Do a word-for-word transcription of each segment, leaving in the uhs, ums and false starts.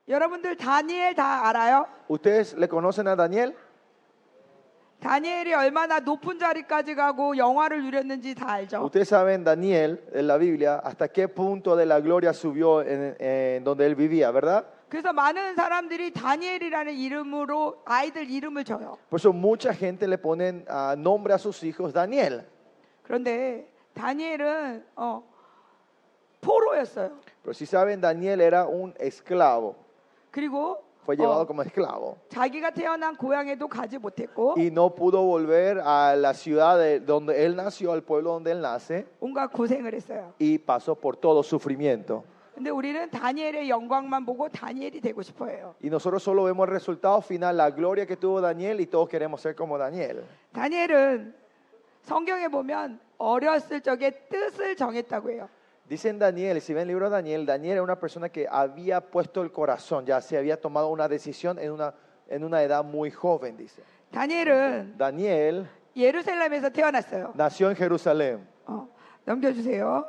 여러분들 다니엘 다 알아요? ¿Ustedes le conocen a Daniel? 다니엘이 얼마나 높은 자리까지 가고 영화를 누렸는지 다 알죠? Ustedes saben, Daniel, en la Biblia, hasta qué punto de la gloria subió en, en donde él vivía, ¿verdad? 그래서 많은 사람들이 다니엘이라는 이름으로 아이들 이름을 줘요. Por eso mucha gente le ponen uh, nombre a sus hijos Daniel. 그런데 다니엘은 어, 포로였어요. Pero si saben, Daniel era un esclavo. 그리고 Fue llevado 어, como esclavo. 자기가 태어난 고향에도 가지 못했고 Y no pudo volver a la ciudad de donde él nació, al pueblo donde él nace. 온갖 고생을 했어요. Y pasó por todo sufrimiento. 근데 우리는 다니엘의 영광만 보고 다니엘이 되고 싶어해요. Y nosotros solo vemos el resultado final, la gloria que tuvo Daniel, y todos queremos ser como Daniel. 다니엘은 성경에 보면 어렸을 적에 뜻을 정했다고 해요. Dicen Daniel, si ven el libro de Daniel, Daniel era una persona que había puesto el corazón, ya se había tomado una decisión en una, en una edad muy joven, dice. 다니엘은 Daniel 예루살렘에서 태어났어요. nació en Jerusalén. 어, 넘겨주세요.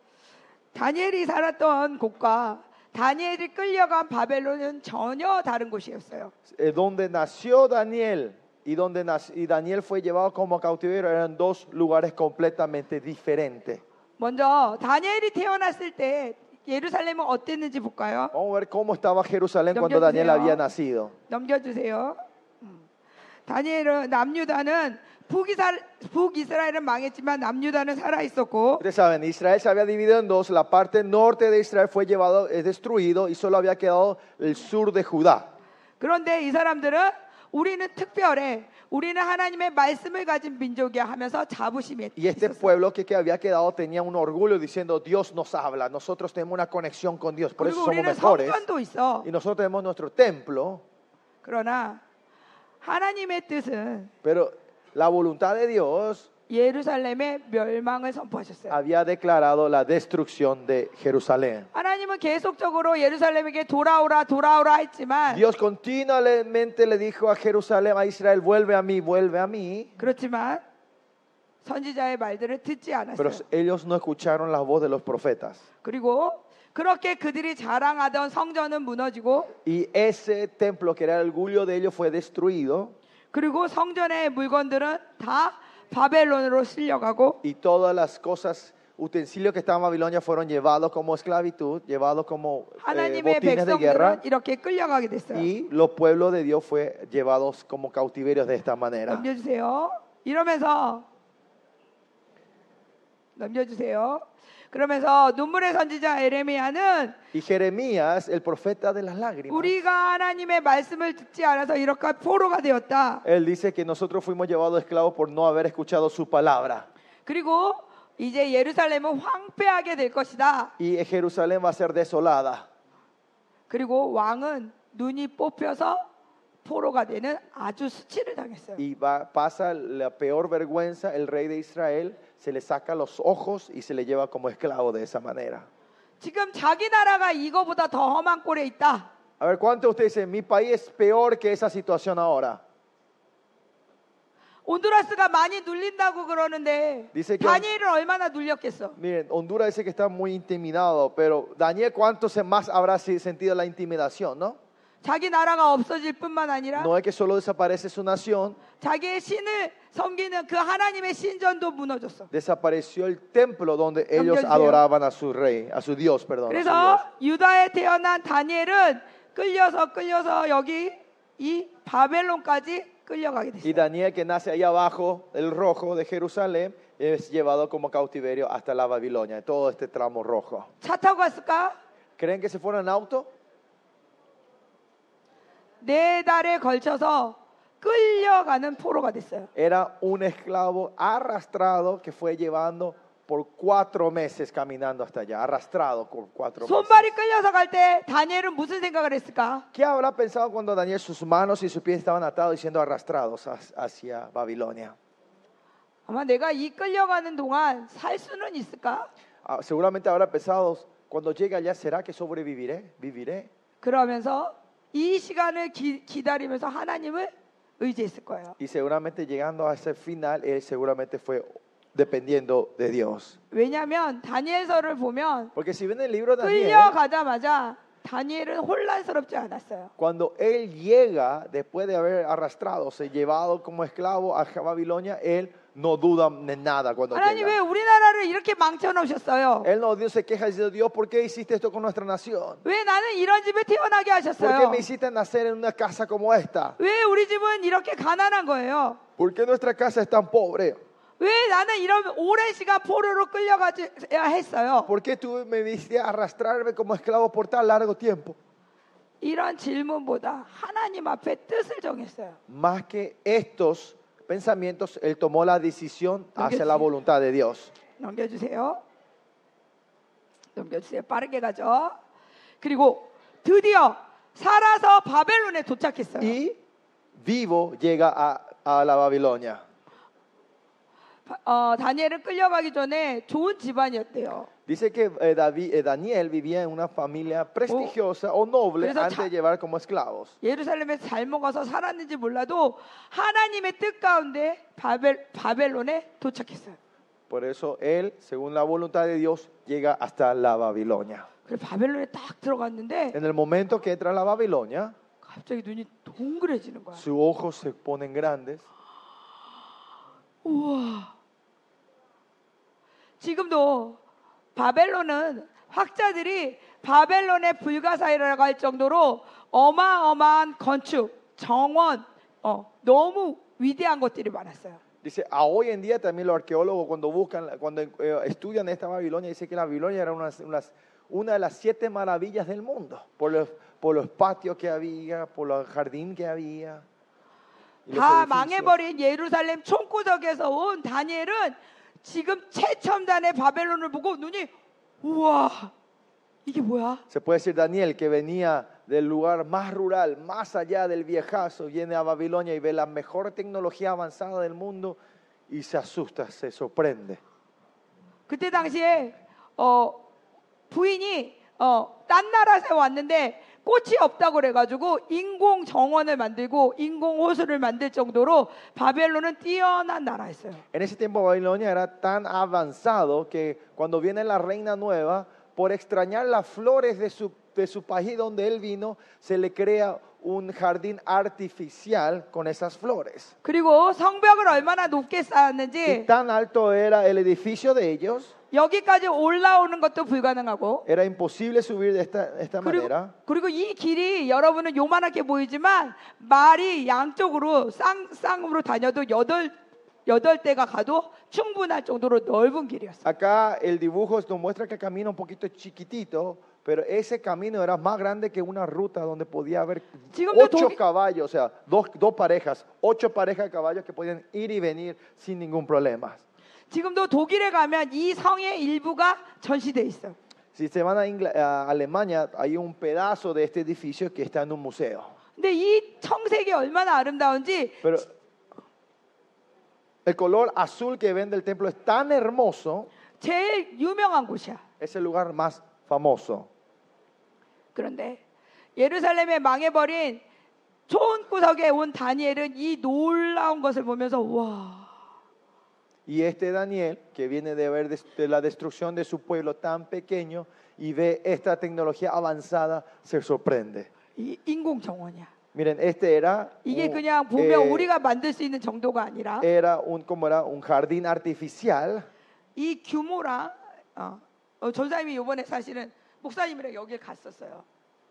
다니엘이 살았던 곳과 다니엘이 끌려간 바벨론은 전혀 다른 곳이었어요. Eh, donde nació Daniel y donde nac- y Daniel fue llevado como cautiverio eran dos lugares completamente diferentes. 먼저 다니엘이 태어났을 때 예루살렘은 어땠는지 볼까요? Vamos a ver cómo estaba Jerusalén cuando 넘겨주세요. Daniel había nacido. 넘겨주세요. 음. 다니엘은 남유다는 북이스라엘, 북이스라엘은 망했지만 남유다는 살아 있었고 Ustedes saben, Israel se había dividido en dos. La parte norte de Israel fue llevado, es destruido, y solo había quedado el sur de Judá. 그런데 이 사람들은 우리는 특별해. 우리는 하나님의 말씀을 가진 민족이야 하면서 자부심이 Y este 있었어요. pueblo que, que había quedado tenía un orgullo diciendo, Dios nos habla, nosotros tenemos una conexión con Dios, por eso 그리고 somos 우리는 mejores. 성전도 있어. Y nosotros tenemos nuestro templo, 그러나 하나님의 뜻은 pero la voluntad de Dios 예루살렘의 멸망을 선포하셨어요. había declarado la destrucción de Jerusalén. 하나님은 계속적으로 예루살렘에게 돌아오라 돌아오라 했지만 Dios continuamente le dijo a Jerusalén, a Israel, vuelve a mí, vuelve a mí. 그렇지만 선지자의 말들을 듣지 Pero 않았어요. ellos no escucharon la voz de los profetas. 그리고 그렇게 그들이 자랑하던 성전은 무너지고 Y ese templo que era el orgullo de ellos fue destruido. 그리고 성전의 물건들은 다 바벨론으로 실려가고 Y todas las cosas, utensilios que estaban en Babilonia fueron llevados como esclavitud, llevados como eh, 하나님의 botines de guerra. 백성들은 이렇게 끌려가게 됐어요. Y los pueblos de Dios fue llevados como cautiverios de esta manera. 넘겨주세요. 이러면서 넘겨주세요. 그러면서 눈물의 선지자 에레미야는 Y Jeremías, el profeta de las lágrimas, 우리가 하나님의 말씀을 듣지 않아서 이렇게 포로가 되었다. él dice que nosotros fuimos llevados esclavos por no haber escuchado su palabra. 그리고 이제 예루살렘은 황폐하게 될 것이다. Y Jerusalén va a ser desolada. 그리고 왕은 눈이 뽑혀서 포로가 되는 아주 수치를 당했어요. Y va, pasa la peor vergüenza, el rey de Israel se le saca los ojos y se le lleva como esclavo de esa manera. 지금 자기 나라가 이거보다 더 험한 꼴에 있다. A ver, ¿cuántos de ustedes dicen, mi país es peor que esa situación ahora? 온두라스가 많이 눌린다고 그러는데 Dice que- 다니엘은 얼마나 눌렸겠어? Miren, Honduras dice que está muy intimidado, pero Daniel, ¿cuánto se más habrá si- sentido la intimidación, no? 자기 나라가 없어질 뿐만 아니라 No es que solo desaparece su nación, 자기의 신을 섬기는 그 하나님의 신전도 무너졌어. desapareció el templo donde ellos 넘겨주세요. adoraban a su rey, a su Dios, perdón. a su 그래서 Dios. 유다에 태어난 다니엘은 끌려서 끌려서 여기 이 바벨론까지 끌려가게 Y 됐어요. Daniel, que nace ahí abajo, el rojo de Jerusalén, es llevado como cautiverio hasta la Babilonia, todo este tramo rojo. 차 타고 갔을까? ¿Creen que se fueron en auto? 네 달에 걸쳐서 끌려가는 포로가 됐어요. Era un esclavo arrastrado que fue llevando por cuatro meses caminando hasta allá, arrastrado por cuatro meses. 손발이 끌려서 갈 때 다니엘은 무슨 생각을 했을까? ¿Qué habrá pensado cuando Daniel, sus manos y sus pies estaban atados y siendo arrastrados hacia Babilonia? 아마 내가 이 끌려가는 동안 살 수는 있을까? Ah, seguramente habrá pensado, cuando llegue allá, ¿será que sobreviviré? ¿Viviré? 그러면서 이 시간을 기, 기다리면서 하나님을 의지했을 거예요. Y seguramente llegando a ese final, él seguramente fue dependiendo de Dios. 왜냐하면 다니엘서를 보면 Porque si ven el libro de Daniel, 끌려가자마자 다니엘은 혼란스럽지 않았어요. Cuando él llega, después de haber arrastrado, se llevado como esclavo a Babilonia, él no duda de nada cuando 하나님 왜 llega. 우리나라를 이렇게 망쳐놓으셨어요? Él no Dios se queja y dice, Dios, ¿por qué hiciste esto con nuestra nación? 왜 나는 이런 집에 태어나게 ¿Por qué 하셨어요? me hiciste nacer en una casa como esta? 왜 우리 집은 이렇게 가난한 거예요? ¿Por qué nuestra casa es tan pobre? 왜 나는 이런 오랜 시간 포로로 끌려가야 했어요? ¿Por qué tú me viste arrastrarme como esclavo por tan largo tiempo? 이런 질문보다 하나님 앞에 뜻을 정했어요. Más que estos pensamientos, él tomó la decisión hacia la voluntad de Dios. 넘겨주세요. 넘겨주세요. 빠르게 가죠. 그리고 드디어 살아서 바벨론에 도착했어요. Y vivo llega a, a la Babilonia. 바- 어, 다니엘은 끌려가기 전에 좋은 집안이었대요. Dice que eh, David, eh, Daniel vivía en una familia prestigiosa o noble 그래서 antes 자- de llevar como esclavos. 예루살렘에서 잘 먹어서 살았는지 몰라도 하나님의 뜻 가운데 바벨, 바벨론에 도착했어요. Por eso él, según la voluntad de Dios, llega hasta la Babilonia. 그래서 바벨론에 딱 들어갔는데 En el momento que entra a la Babilonia, 갑자기 눈이 동그래지는 거야. sus ojos se ponen grandes. 우와. 지금도 바벨론은 학자들이 바벨론의 불가사의라고 할 정도로 어마어마한 건축, 정원, 어, 너무 위대한 것들이 많았어요. Dice, a hoy en día también los arqueólogos cuando buscan, cuando eh, estudian esta Babilonia, dice que la Babilonia era una, una, una de las siete maravillas del mundo, por los, por los patios que había, por los jardines que había. y los 다 edificios. 망해버린 예루살렘 총구석에서 온 다니엘은 지금 최첨단의 바벨론을 보고 눈이 우와 이게 뭐야? Se puede decir Daniel que venía del lugar más rural, más allá del viejazo, viene a Babilonia y ve la mejor tecnología avanzada del mundo y se asusta, se sorprende. 그때 당시에 어, 부인이 어, 딴 나라에서 왔는데 꽃이 없다고 그래가지고 인공 정원을 만들고 인공 호수를 만들 정도로 바벨론은 뛰어난 나라였어요. En ese tiempo Babilonia era tan avanzado que cuando viene la reina nueva, por extrañar las flores de su, de su país donde él vino, se le crea un jardín artificial con esas flores. 그리고 성벽을 얼마나 높게 Y 쌓았는지 tan alto era el edificio de ellos, 여기까지 올라오는 것도 불가능하고 era imposible subir de esta, de esta 그리고, manera. 그리고 이 길이 여러분은 요만하게 보이지만 말이 양쪽으로 쌍, 쌍으로 다녀도 여덟, 여덟 대가 가도 충분할 정도로 넓은 길이었어요. Acá el dibujo nos muestra que el camino un poquito chiquitito, pero ese camino era más grande que una ruta donde podía haber 지금도 ocho 독일- caballos, o sea, dos, dos parejas, ocho parejas de caballos que podían ir y venir sin ningún problema. 지금도 독일에 가면 이 성의 일부가 전시돼 있어요. Si se van a, Ingl- a Alemania, hay un pedazo de este edificio que está en un museo. 근데 이 청색이 얼마나 아름다운지 Pero el color azul que ven del templo es tan hermoso, 제일 유명한 곳이야. es el lugar más famoso. 그런데 예루살렘에 망해버린 촌구석에 온 다니엘은 이 놀라운 것을 보면서 와 Y este Daniel, que viene de ver des- de la destrucción de su pueblo tan pequeño y ve esta tecnología avanzada, se sorprende. 이 인공정원이야. Miren, este era 이게 un, 그냥 보면 eh, 우리가 만들 수 있는 정도가 아니라 era un, como era un jardín artificial. 이 규모랑 어, 어, 전사님이 이번에 사실은 목사님이랑 여기에 갔었어요.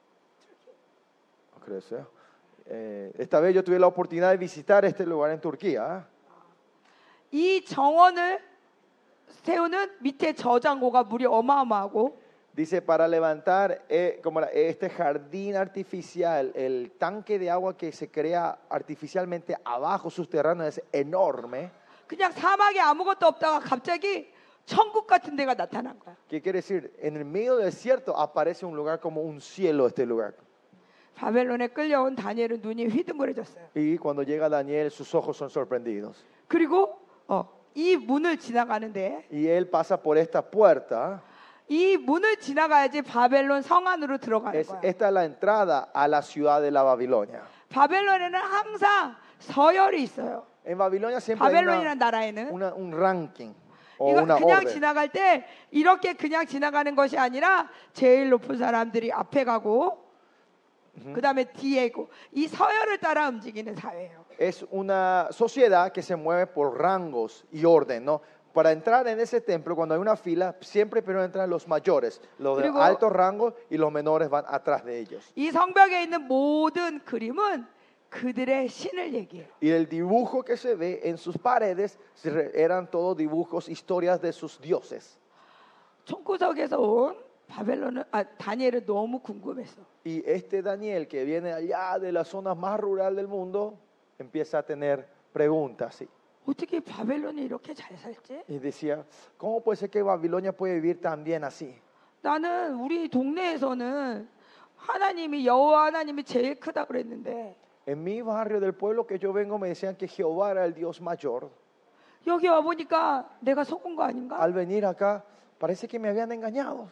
Creo que sea. Eh, esta vez yo tuve la oportunidad de visitar este lugar en Turquía. 이 정원을 세우는 밑에 저장고가 물이 어마어마하고 Dice, para levantar eh, como era, este jardín artificial, el tanque de agua que se crea artificialmente abajo subterráneo es enorme. 그냥 사막에 아무것도 없다가 갑자기 천국 같은 데가 나타난 거야. ¿Qué quiere decir? En el medio del desierto aparece un lugar como un cielo este lugar. 바벨론에 끌려온 다니엘은 눈이 휘둥그레졌어요. Y cuando llega Daniel, sus ojos son sorprendidos. 그리고 어, 이 문을 지나가는데 Y él pasa por esta puerta. 이 문을 지나가야지 바벨론 성 안으로 들어가는 Es, 거야. esta es la entrada a la ciudad de la Babilonia. 바벨론에는 항상 서열이 있어요. En Babilonia siempre hay 바벨론이라는 una, 나라에는 una- un ranking o 이거 una 그냥 orden. 지나갈 때 이렇게 그냥 지나가는 것이 아니라 제일 높은 사람들이 앞에 가고 그 다음에 뒤에 있고 이 서열을 따라 움직이는 사회예요. Es una sociedad que se mueve por rangos y orden, ¿no? Para entrar en ese templo, cuando hay una fila, siempre primero entran los mayores, los de 그리고- altos rangos, y los menores van atrás de ellos. 이 성벽에 있는 모든 그림은 그들의 신을 얘기해요. Y el dibujo que se ve en sus paredes se re- eran todos dibujos, historias de sus dioses. 총구석에서 온 바벨론은 아, 다니엘은 너무 궁금했어. Y este Daniel, que viene allá de la zona más rural del mundo, empieza a tener preguntas, ¿sí? 어떻게 바벨론이 이렇게 잘 살지? Y decía, ¿cómo puede ser que Babilonia puede vivir tan bien así? 나는 우리 동네에서는 하나님이 여호와 하나님이 제일 크다 그랬는데 En mi barrio del pueblo que yo vengo me decían que Jehová era el Dios mayor. 여기 와 보니까 내가 속은 거 아닌가? Al venir acá, parece que me habían engañado.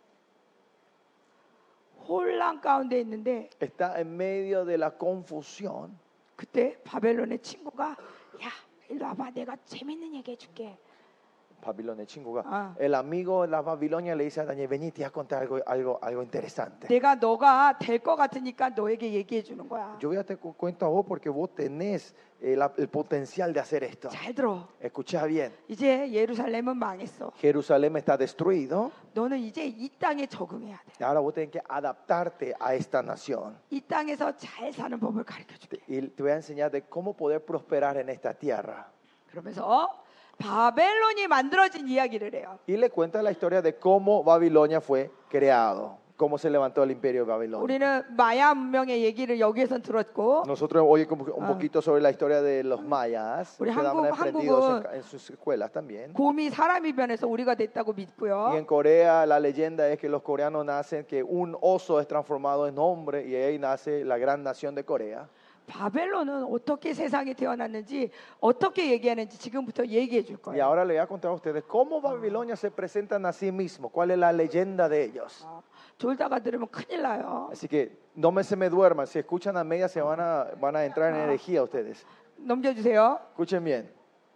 혼란 가운데 있는데 Está en medio de la confusión. 그때 바벨론의 친구가 야 일로 와봐 내가 재밌는 얘기 해줄게. Babilonia, chinguga. Ah. El amigo de la Babilonia le dice a Daniel, vení, te voy a contar algo, algo, algo interesante. 내가 너가 될 것 같으니까 너에게 얘기해 주는 거야. Yo voy a te cu- cuento a vos porque vos tenés eh, la- el potencial de hacer esto. 잘 들어. Escucha bien. 이제 예루살렘은 망했어. Jerusalén está destruido. 너는 이제 이 땅에 적응해야 돼. Ahora vos tenés que adaptarte a esta nación. 이 땅에서 잘 사는 법을 가르쳐 줄게. Y te voy a enseñar de cómo poder prosperar en esta tierra. 그러면서 바벨론이 만들어진 이야기를 해요. Y le cuenta la historia de cómo Babilonia fue creado, cómo se levantó el imperio de Babilonia. 우리는 마야 문명의 얘기를 여기에서 들었고 Nosotros hoy como un Ah. poquito sobre la historia de los mayas, 우리 que 한국- han aprendido en, 한국은- en sus escuelas también. 곰이 사람이 변해서 우리가 됐다고 Y 믿고요. en Corea la leyenda es que los coreanos nacen, que un oso es transformado en hombre y ahí nace la gran nación de Corea. 바벨론은 어떻게 세상에 태어났는지 어떻게 얘기하는지 지금부터 얘기해 줄 Y 거예요. ahora le voy a contar a ustedes cómo Babilonia se presentan a sí mismos, cuál es la leyenda de ellos. 어, 졸다가 들으면 큰일 나요. Así que no me se me duerman, si escuchan a media se van a, van a entrar en herejía ustedes. 넘겨주세요. Escuchen bien,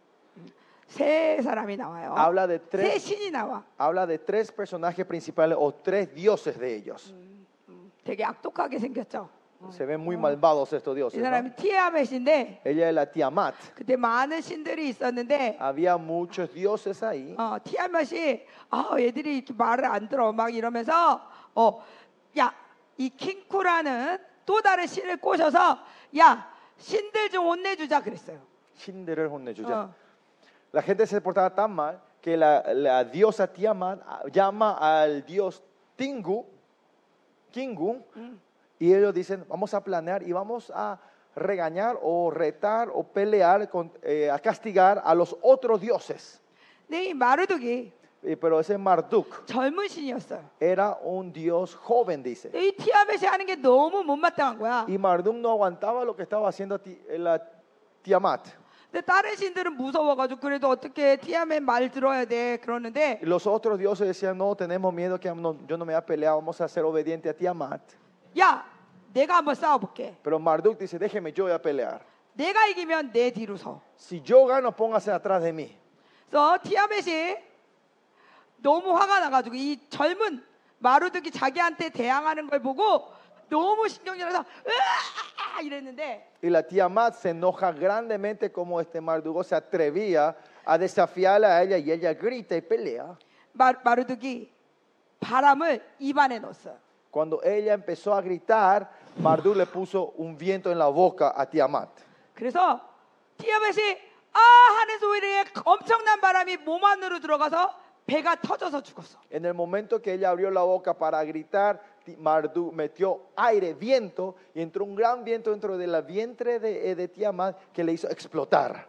세 사람이 나와요. habla de 세 tres, 신이 나와. habla de tres personajes principales o tres dioses de ellos. 되게 악독하게 생겼죠. Se ven muy malvados estos 이 dioses, ¿no? 사람이 티아멧인데 Ella es la Tiamat. 그때 많은 신들이 있었는데 Había muchos dioses ahí. 어, 티아멧이 아, 얘들이 이렇게 말을 안 들어 막 이러면서 어, 야, 이 킹쿠라는 또 다른 신을 꼬셔서 야, 신들 좀 혼내주자 그랬어요. Shinderer 혼내주자. 어. La gente se portaba tan mal que la, la diosa Tiamat llama al dios Tingu, Kingu, y ellos dicen, vamos a planear y vamos a regañar o retar o pelear, con, eh, a castigar a los otros dioses. 근데 이 마르둑이 Eh, pero ese Marduk 젊은 신이었어요. era un dios joven, dice. 근데 이 티아멧이 하는 게 너무 못마땅한 거야. Y Marduk no aguantaba lo que estaba haciendo ti- la Tiamat. 근데 다른 신들은 무서워가지고 그래도 어떻게 티아멧 말 들어야 돼 그러는데 Y los otros dioses decían, no, tenemos miedo que no- yo no me voy a pelear, vamos a ser obediente a Tiamat. 야, 내가 한번 싸워볼게. Pero Marduk dice, déjeme, yo voy a pelear. 내가 이기면 내 뒤로 서. Si yo gano, póngase atrás de mí. 그래서 티아멧이 너무 화가 나가지고 이 젊은 마르둑이 자기한테 대항하는 걸 보고 너무 신경질나서 으아 이랬는데 Y la Tiamat se enoja grandemente como este Marduk se atrevía a desafiarla a ella y ella grita y pelea. 마, 마르둑이 바람을 입안에 넣었어요. Cuando ella empezó a gritar, Marduk le puso un viento en la boca a Tiamat. 그래서 티아멧이 아 하는 소리에 엄청난 바람이 몸 안으로 들어가서 배가 터져서 죽었어. En el momento que ella abrió la boca para gritar, Ti- Marduk metió aire, viento, y entró un gran viento dentro del vientre de, eh, de Tiamat que le hizo explotar.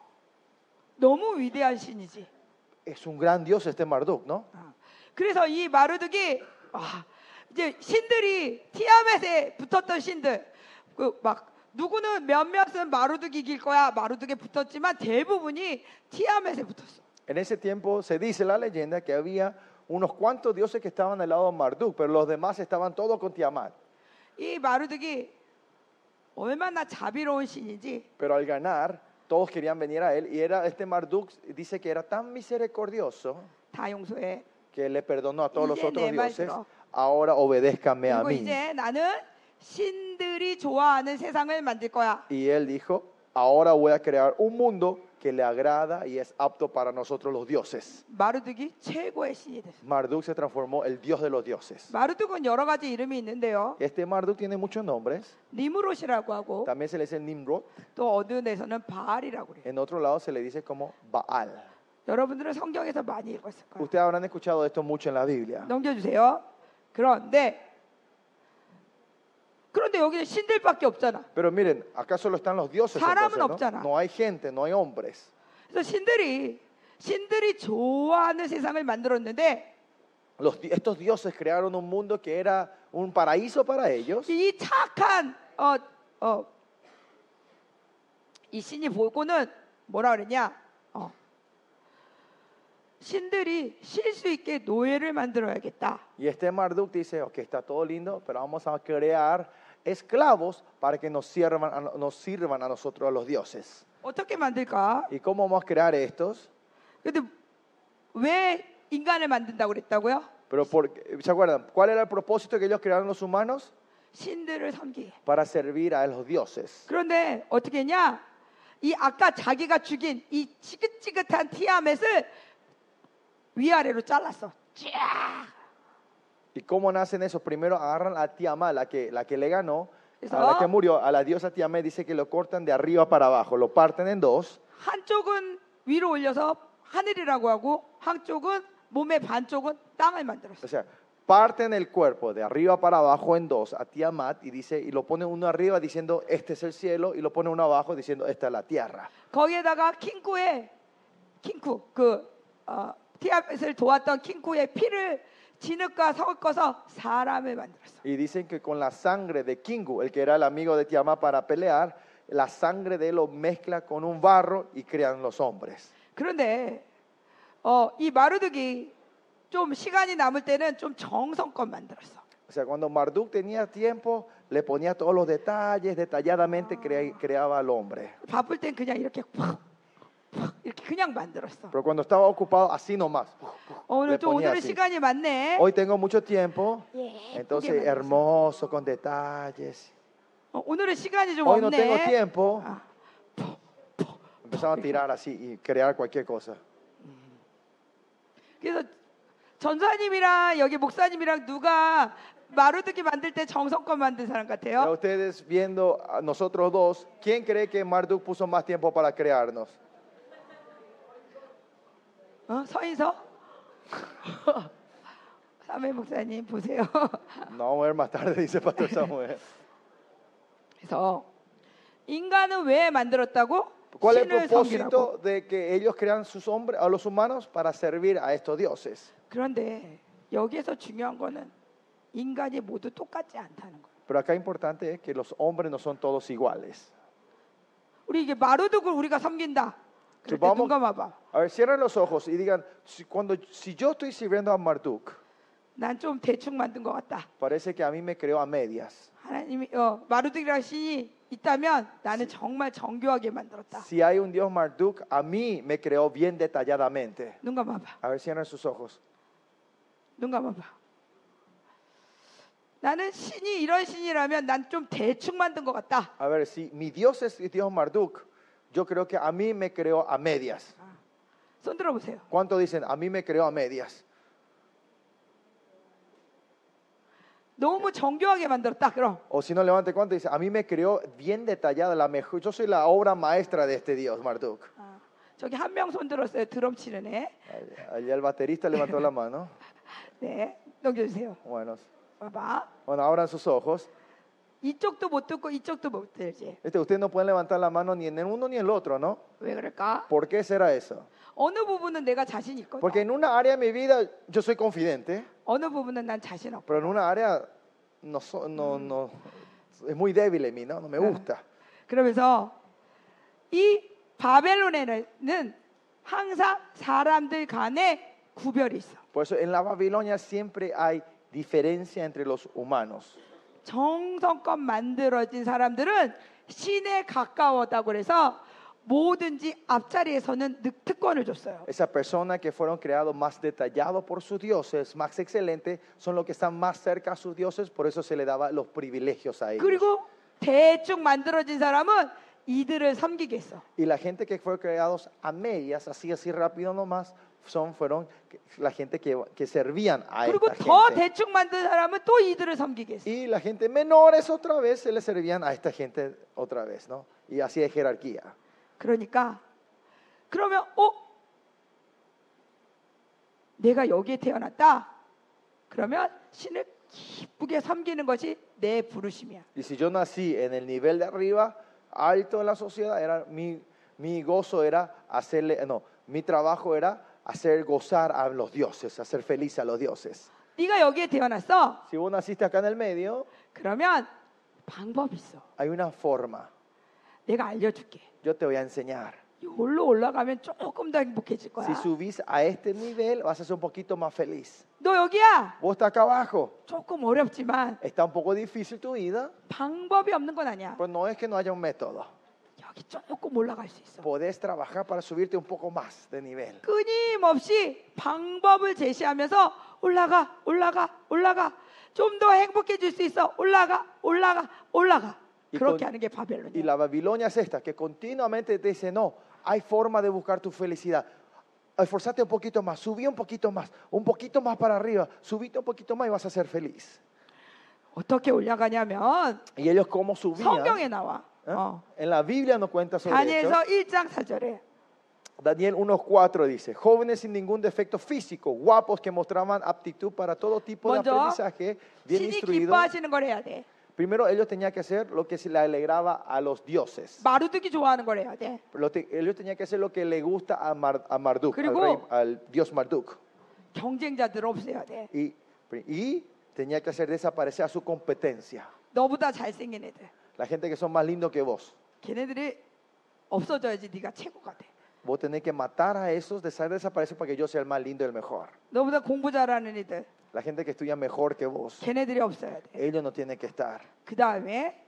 너무 위대한 신이지. Es un gran dios este Marduk, ¿no? 아, 그래서 이 마르둑이 아, 이제 신들이 티아멧에 붙었던 신들 그 막 누구는 몇몇은 마르둑이 이길 거야 마르둑에 붙었지만 대부분이 티아멧에 붙었어. En ese tiempo se dice la leyenda que había unos cuantos dioses que estaban al lado de Marduk, pero los demás estaban todos con Tiamat. 이 마르둑이 얼마나 자비로운 신인지 Pero al ganar, todos querían venir a él. Y era este Marduk, dice que era tan misericordioso 다 용서해. que le perdonó a todos los 이제 otros 내 말 dioses. 들어. Ahora obedézcame a 그리고 mí. 이제 나는 신들이 좋아하는 세상을 만들 거야. Y él dijo, ahora voy a crear un mundo que le agrada y es apto para nosotros los dioses. 마르둑이 최고의 신이 됐어. Marduk se transformó el dios de los dioses. 마르둑은 여러 가지 이름이 있는데요. Este Marduk tiene muchos nombres. 니무롯이라고 하고 También se le dice Nimrod. 또 어느 데서는 바알이라고 그래요. En otro lado se le dice como Baal. 여러분들은 성경에서 많이 읽었을 거예요. Ustedes habrán escuchado esto mucho en la Biblia. 넘겨주세요. 그런데 그런데 여기는 신들밖에 없잖아. Pero miren, acá solo están los dioses. 사람은 Entonces, 없잖아. ¿no? No hay gente, no hay hombres. 그래서 신들이 신들이 좋아하는 세상을 만들었는데 Los, di- estos dioses crearon un mundo que era un paraíso para ellos. 이 착한 어, 어, 이 신이 보고는 뭐라 그러냐? 어, 신들이 쉴 수 있게 노예를 만들어야겠다. Y este Marduk dice, ok, está todo lindo, pero vamos a crear esclavos para que nos sirvan, a, nos sirvan a nosotros, a los dioses. 어떻게 만들까? ¿Y cómo vamos a crear estos? 근데 왜 인간을 만든다고 그랬다고요? Pero por, ¿se acuerdan? ¿Cuál era el propósito que ellos crearon los humanos? 신들을 섬기게. Para servir a los dioses. 그런데 어떻게 했냐? 이 아까 자기가 죽인 이 지긋지긋한 티아멧을 위아래로 잘랐어. 쫙. ¿Y cómo nacen esos? Primero agarran a Tiamat, la que, la que le ganó, Eso. a la que murió, a la diosa Tiamat, dice que lo cortan de arriba para abajo, lo parten en dos. 한쪽은 위로 올려서 하늘이라고 하고 한쪽은 몸의 반쪽은 땅을 만들었어. O sea, parten el cuerpo de arriba para abajo en dos a Tiamat y dice y lo ponen uno arriba diciendo este es el cielo y lo ponen uno abajo diciendo esta es la tierra. 거기에다가 킹쿠의 킹쿠 그 어, 티아멧을 도왔던 킹쿠의 피를 진흙과 섞어서 사람을 만들었어. Y dicen que con la sangre de Kingu, el que era el amigo de Tiamat para pelear, la sangre de él lo mezcla con un barro y crean los hombres. 그런데 어, 이 마르둑이 좀 시간이 남을 때는 좀 정성껏 만들었어. O sea, cuando Marduk tenía tiempo, le ponía todos los detalles, detalladamente crea- creaba al hombre. 바쁠 땐 그냥 이렇게 팍, 팍 이렇게 그냥 만들었어. Pero cuando estaba ocupado, así nomás. 어, 오늘 le 좀 ponía 오늘은 así. 시간이 많네. Hoy tengo mucho tiempo, 예, entonces 예쁘게 만들었어. hermoso, con detalles. 어, 오늘은 시간이 좀 Hoy no 없네. tengo tiempo. 아, Empezaban a tirar así y crear cualquier cosa. 그래서 전사님이랑 여기 목사님이랑 누가 마르둑이 만들 때 정성껏 만든 사람 Pero 같아요? ustedes viendo a nosotros dos, ¿quién cree que Marduk puso más tiempo para crearnos? 어? 서인서? 사무엘 목사님 보세요. No, vamos a ver más tarde, dice Pastor Samuel. 그래서 인간은 왜 만들었다고? ¿Cuál es el 신을 섬기라고. propósito de que ellos crean sus hombres, a los humanos para servir a estos dioses? 그런데 여기에서 중요한 거는 인간이 모두 똑같지 않다는 거예요. Pero acá importante es que los hombres no son todos iguales. 우리 이게 마르둑을 우리가 섬긴다. 그럴 때 vamos- 눈 감아봐. A ver, cierren los ojos y digan, si, cuando, si yo estoy sirviendo a Marduk, 난 좀 대충 만든 것 같다. parece que a mí me creó a medias. 하나님이 어, 마르둑이라는 신이 있다면 나는 정말 정교하게 만들었다. Si hay un Dios Marduk, a mí me creó bien detalladamente. 눈 감아봐. A ver, cierren sus ojos. 눈 감아봐. 나는 신이 이런 신이라면 난 좀 대충 만든 것 같다. A ver, si mi Dios es Dios Marduk, yo creo que a mí me creó a medias. 손 들어보세요. ¿Cuántos dicen, a mí me creó a medias? 너무 정교하게 만들었다. 그럼 O si no, levante cuánto dice, a mí me creó bien detallada, la mejor. Yo soy la obra maestra de este Dios Marduk. 아, 저기 한 명 손 들었어요. 드럼 치는 애. Allá allá el baterista levantó la mano. 네, 넘겨주세요. Bueno, 봐봐. bueno, abran sus ojos. 이쪽도 못 듣고 이쪽도 못 들지. Este, ustedes no pueden levantar la mano ni en el uno ni en el otro, ¿no? 왜 그럴까? ¿Por qué será eso? 어느 부분은 내가 자신 있거든. Porque en una área de mi vida yo soy confidente, 어느 부분은 난 자신 없고. pero en una área no, so- no, no, es muy débil en mí, ¿no? No me gusta. 그러면서 이 바벨론에는 항상 사람들 간에 구별이 있어. Por eso en la Babilonia siempre hay diferencia entre los humanos. 정성껏 만들어진 사람들은 신에 가까웠다고 그래서 뭐든지 앞자리에서는 늑- 특권을 줬어요. Esas personas que fueron creados más detallados por sus dioses, más excelentes, son los que están más cerca a sus dioses, por eso se le daba los privilegios a ellos. 그리고 대충 만들어진 사람은 이들을 섬기게 했어. Y la gente que fue creados a medias, así así rápido nomás, son fueron la gente que, que servían a 그리고 esta 더 gente. 대충 만든 사람은 또 이들을 섬기게 했어. Y la gente menores otra vez se le servían a esta gente otra vez, ¿no? Y así de jerarquía. 그러니까 그러면 어? 내가 여기에 태어났다. 그러면 신을 기쁘게 섬기는 것이 내 부르심이야. Y si yo nací en el nivel de arriba, alto en la sociedad, era mi, mi gozo era hacerle, no, mi trabajo era hacer gozar a los dioses, hacer feliz a los dioses. 네가 여기에 태어났어. Si vos naciste acá en el medio, 그러면 방법이 있어. hay una forma. 내가 알려줄게. Yo te voy a enseñar. 여기로 올라가면 조금 더 행복해질 거야. Si subís a este nivel, vas a ser un poquito más feliz. 너 여기야. Vos estás acá abajo. 조금 어렵지만 Está un poco difícil tu vida, 방법이 없는 건 아니야. pero no es que no haya un método. 여기 조금 올라갈 수 있어. Podés trabajar para subirte un poco más de nivel. 끊임없이 방법을 제시하면서 올라가, 올라가, 올라가. 좀 더 행복해질 수 있어. 올라가, 올라가, 올라가. Y 그렇게 con- 하는 게 Y 바벨론이야. la Babilonia es esta, que continuamente te dice, no, hay forma de buscar tu felicidad. Esforzate un poquito más, subí un poquito más, un poquito más para arriba, subite un poquito más y vas a ser feliz. 어떻게 올라가냐면 Y ellos cómo subían. 성경에 나와. ¿eh? 어. En la Biblia nos cuenta sobre esto. 다니엘서 일 장 사 절에 Daniel uno cuatro dice, jóvenes sin ningún defecto físico, guapos que mostraban aptitud para todo tipo de 먼저 aprendizaje, bien 신이 instruidos. 기뻐하시는 걸 해야 돼. Primero ellos tenían que hacer lo que se le alegraba a los dioses. 마르둑이 좋아하는 걸 해야 돼. Lo te- ellos tenían que hacer lo que le gusta a, Mar- a Marduk, al, 그리고 rey- al dios Marduk. 경쟁자들을 없애야 돼. Y, y tenía que hacer desaparecer a su competencia. 너보다 잘생긴 애들. La gente que son más lindos que vos. 걔네들이 없어져야지 네가 최고가 돼. Vos tenés que matar a esos, hacer desaparecer para que yo sea el más lindo y el mejor. 너보다 공부 잘하는 애들. La gente que estudia mejor que vos. 걔네들이 없어야 돼. Ellos no tienen que estar. 그 다음에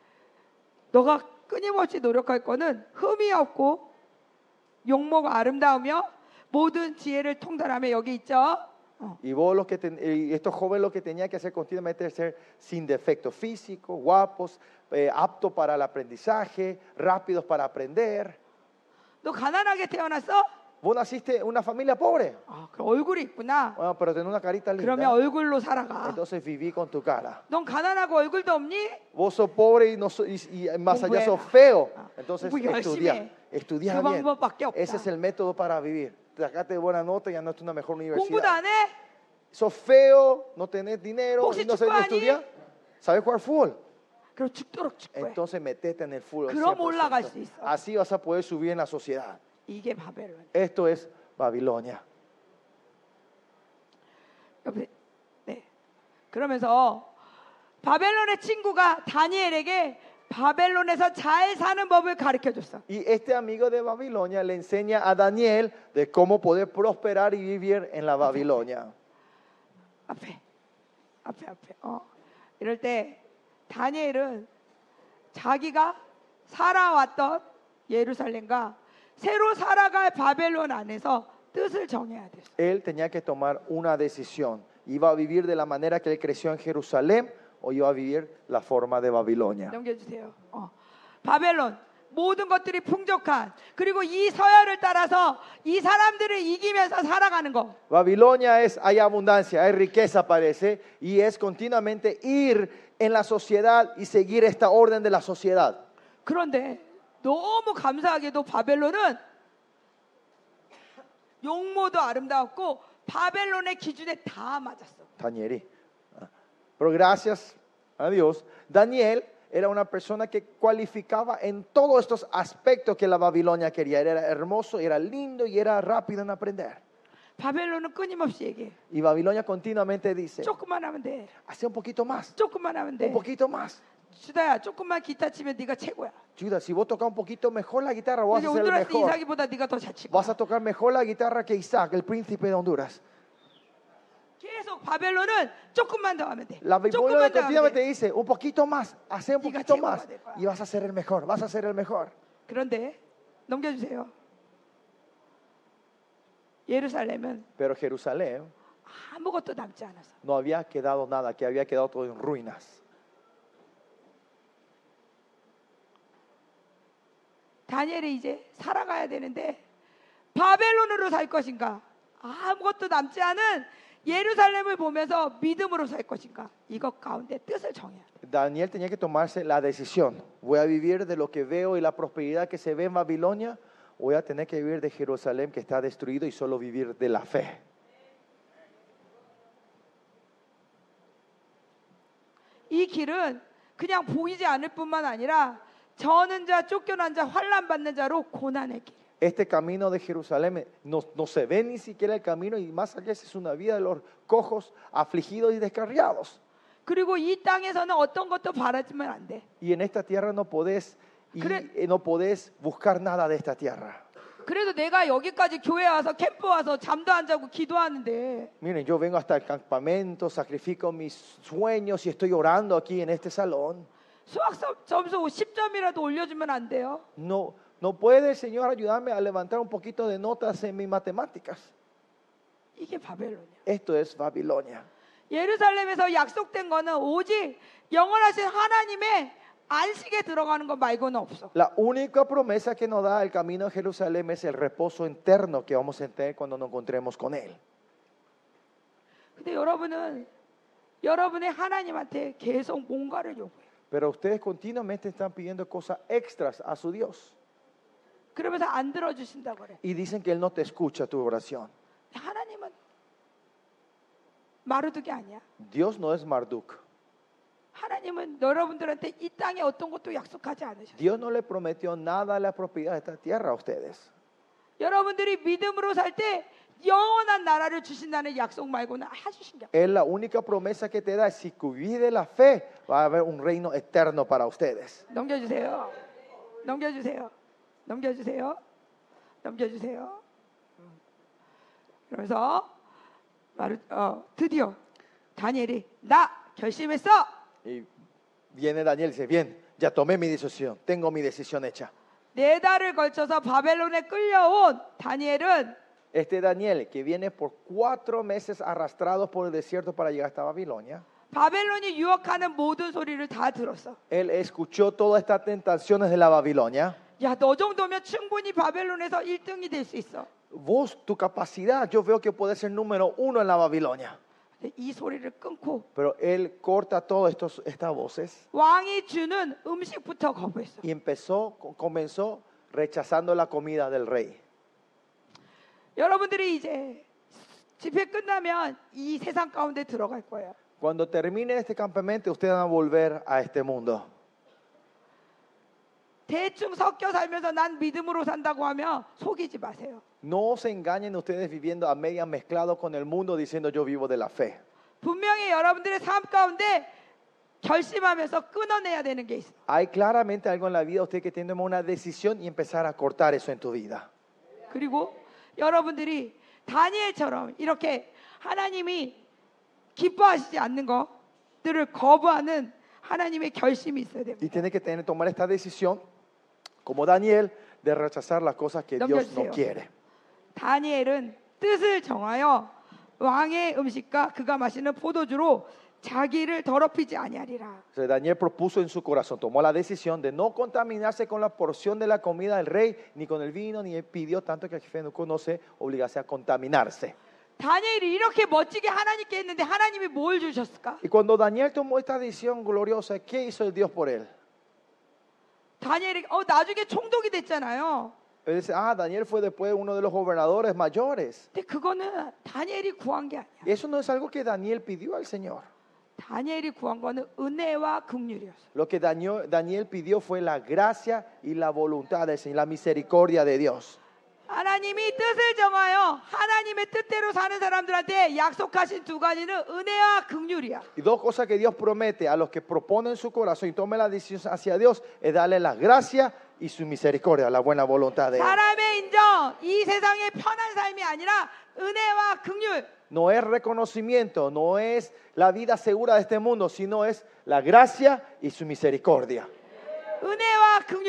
너가 끊임없이 노력할 거는 흠이 없고 용모가 아름다우며 모든 지혜를 통달하며 여기 있죠. 어. Y vos los que ten- y estos jóvenes lo que tenían que hacer continuamente es ser sin defecto físico, guapos, eh, aptos para el aprendizaje, rápidos para aprender. 너 가난하게 태어났어? Vos naciste en una familia pobre, 아, 그 얼굴이 있구나. bueno, pero tenés una carita 그러면 linda. 얼굴로 살아가. Entonces viví con tu cara. 넌 가난하고 얼굴도 없니? Vos sos pobre y, no so- y- y más allá 공부해라. sos feo. 아, Entonces 공부 열심히 estudia, 해. estudia 그 bien. 방법밖에 없다. Ese es el método para vivir. Sacate buena nota y anote una mejor 공부도 universidad. 안 해? Sos feo, no tenés dinero 혹시 y no sabes 축구하니? estudiar. ¿Sabes jugar fútbol? 그럼 죽도록 축구해. Entonces metete en el fútbol. 그럼 cien por ciento. 올라갈 수 있어. Así vas a poder subir en la sociedad. 이게 바벨론. Esto es Babilonia. 옆에, 네. 그러면서 바벨론의 친구가 다니엘에게 바벨론에서 잘 사는 법을 가르쳐 줬어. Y este amigo de Babilonia le enseña a Daniel de cómo poder prosperar y vivir en la Babilonia. 앞에, 앞에, 앞에. 어. 이럴 때 다니엘은 자기가 살아왔던 예루살렘과 새로 살아갈 바벨론 안에서 뜻을 정해야 됐어. Él tenía que tomar una decisión. ¿Iba a vivir de la manera que él creció en Jerusalén o iba a vivir la forma de Babilonia? 넘겨주세요. 어. 바벨론 모든 것들이 풍족한 그리고 이 서열을 따라서 이 사람들을 이기면서 살아가는 거. Babilonia es, hay abundancia, hay riqueza parece, y es continuamente ir en la sociedad y seguir esta orden de la sociedad. 그런데 너무 감사하게도 바벨론은 용모도 아름다웠고 바벨론의 기준에 다 맞았어. Daniel. Pero gracias a Dios, Daniel era una persona que cualificaba en todos estos aspectos que la Babilonia quería. Era hermoso, era lindo y era rápido en aprender. 바벨론은 끊임없이 얘기해. Y Babilonia continuamente dice, 조금만 하면 돼. hace un poquito más, 조금만 하면 돼. un poquito más. 주다야, 조금만 기타 치면 네가 최고야. Judas, si vos tocas un poquito mejor la guitarra, vas 이제 a ser el 온두라스 mejor. 이삭이보다 네가 더 잘 치고. Vas a tocar mejor la guitarra que Isaac, el príncipe de Honduras. 계속 바벨론은 조금만 더 하면 돼. La Babilonia 조금만 더 하면 continuamente 돼. dice, un poquito más, hace un 네가 poquito 최고가 más 될 거야. y vas a ser el mejor, vas a ser el mejor. 그런데 넘겨주세요. 예루살렘은 Pero Jerusalén 아무것도 남지 않았어. no había quedado nada, que había quedado todo en ruinas. 다니엘이 이제 살아가야 되는데 바벨론으로 살 것인가, 아무것도 남지 않은 예루살렘을 보면서 믿음으로 살 것인가, 이것 가운데 뜻을 정해야 돼. Daniel tenía que tomarse la decisión. Voy a vivir de lo que veo y la prosperidad que se ve en Babilonia. Voy a tener que vivir de Jerusalén que está destruido y solo vivir de la fe. 이 길은 그냥 보이지 않을 뿐만 아니라 저는 자, 쫓겨난 자, 환난 받는 자로 고난의 길. Este camino de Jerusalén no, no se ve ni siquiera el camino, y más allá es una vida de los cojos, afligidos y descarriados. 그리고 이 땅에서는 어떤 것도 바라지면 안 돼. Y en esta tierra no podés, y 그래- eh, no podés buscar nada de esta tierra. 그래도 내가 여기까지 교회 와서 캠프 와서 잠도 안 자고 기도하는데 Miren, yo vengo hasta el campamento, sacrifico mis sueños y estoy orando aquí en este salón. 수학 서- 점수 십 점이라도 올려주면 안 돼요? No, no puede el Señor ayudarme a levantar un poquito de notas en mis matemáticas. 이게 바벨론이야. Esto es Babilonia. 예루살렘에서 약속된 거는 오직 영원하신 하나님의 안식에 들어가는 것 말고는 없어. La única promesa que nos da el camino de Jerusalén es el reposo eterno que vamos a tener cuando nos encontremos con Él. 근데 여러분은 여러분의 하나님한테 계속 뭔가를 요구해. Pero ustedes continuamente están pidiendo cosas extras a su Dios 그러면서 안 들어주신다고 그래. y dicen que Él no te escucha tu oración. 하나님은 마르둑이 아니야. Dios no es Marduk. 하나님은 여러분들한테 이 땅에 어떤 것도 약속하지 않으셨어요. Dios no le prometió nada a la propiedad de esta tierra a ustedes. 여러분들이 믿음으로 살 때 영원한 나라를 주신다는 약속 말고는 해주신 게 없어요. Es la única promesa que te da. Si vivís de la fe, va a haber un reino eterno para ustedes. 넘겨주세요. 넘겨주세요. 넘겨주세요. 넘겨주세요. 그러면서 마르, 어, 드디어 다니엘이 나 결심했어. Y viene Daniel y dice, bien, ya tomé mi decisión, tengo mi decisión hecha. 네 달을 걸쳐서 바벨론에 끌려온 다니엘은 Este Daniel, que viene por cuatro meses arrastrados por el desierto para llegar hasta Babilonia, 바벨론이 유혹하는 모든 소리를 다 들었어. él escuchó todas estas tentaciones de la Babilonia. 야, 너 정도면 충분히 바벨론에서 일 등이 될 수 있어. Vos, tu capacidad, yo veo que puedes ser número uno en la Babilonia. 근데 이 소리를 끊고 Pero él corta todas estas voces 왕이 주는 음식부터 거부했어. y empezó, comenzó rechazando la comida del rey. 여러분들이 이제 집회 끝나면 이 세상 가운데 들어갈 거예요. Cuando termine este campamento, ustedes van a volver a este mundo. 대충 섞여 살면서 난 믿음으로 산다고 하면 속이지 마세요. No se engañen ustedes viviendo a media mezclado con el mundo diciendo yo vivo de la fe. 분명히 여러분들의 삶 가운데 결심하면서 끊어내야 되는 게 있어. Hay claramente algo en la vida usted que tiene que tomar una decisión y empezar a cortar eso en tu vida. 그리고 여러분들이 다니엘처럼 이렇게 하나님이 기뻐하시지 않는 것들을 거부하는 하나님의 결심이 있어야 됩니다. Y tiene que tener, tomar esta decisión, como Daniel, de rechazar las cosas que Dios no 넘겨주세요. quiere. 다니엘은 뜻을 정하여 왕의 음식과 그가 마시는 포도주로 자기를 더럽히지 아니하리라. O sea, Daniel propuso en su corazón, tomó la decisión de no contaminarse con la porción de la comida del rey, ni con el vino, ni pidió tanto que el jefe no conoce, obligase a contaminarse. 다니엘이 이렇게 멋지게 하나님께 했는데 하나님이 뭘 주셨을까? Y cuando Daniel tomó esta decisión gloriosa, ¿qué hizo el Dios por él? 다니엘이 어 나중에 총독이 됐잖아요. Él dice, ah, Daniel fue después uno de los gobernadores mayores. 근데 그거는 다니엘이 구한 게 아니야. Y eso no es algo que Daniel pidió al Señor. 다니엘이 구한 거는 은혜와 긍휼이었어. Lo que Daniel, Daniel pidió fue la gracia y la voluntad del Señor, la misericordia de Dios. 하나님이 뜻을 정하여 하나님의 뜻대로 사는 사람들한테 약속하신 두 가지는 은혜와 긍휼이야. Y dos cosas que Dios promete a los que proponen su corazón y tomen la decisión hacia Dios es darle la gracia y su misericordia, la buena voluntad de Él. 사람의 인정, 이 세상의 편한 삶이 아니라 은혜와 긍휼. No es reconocimiento, no es la vida segura de este mundo, sino es la gracia y su misericordia. 은혜와 긍휼.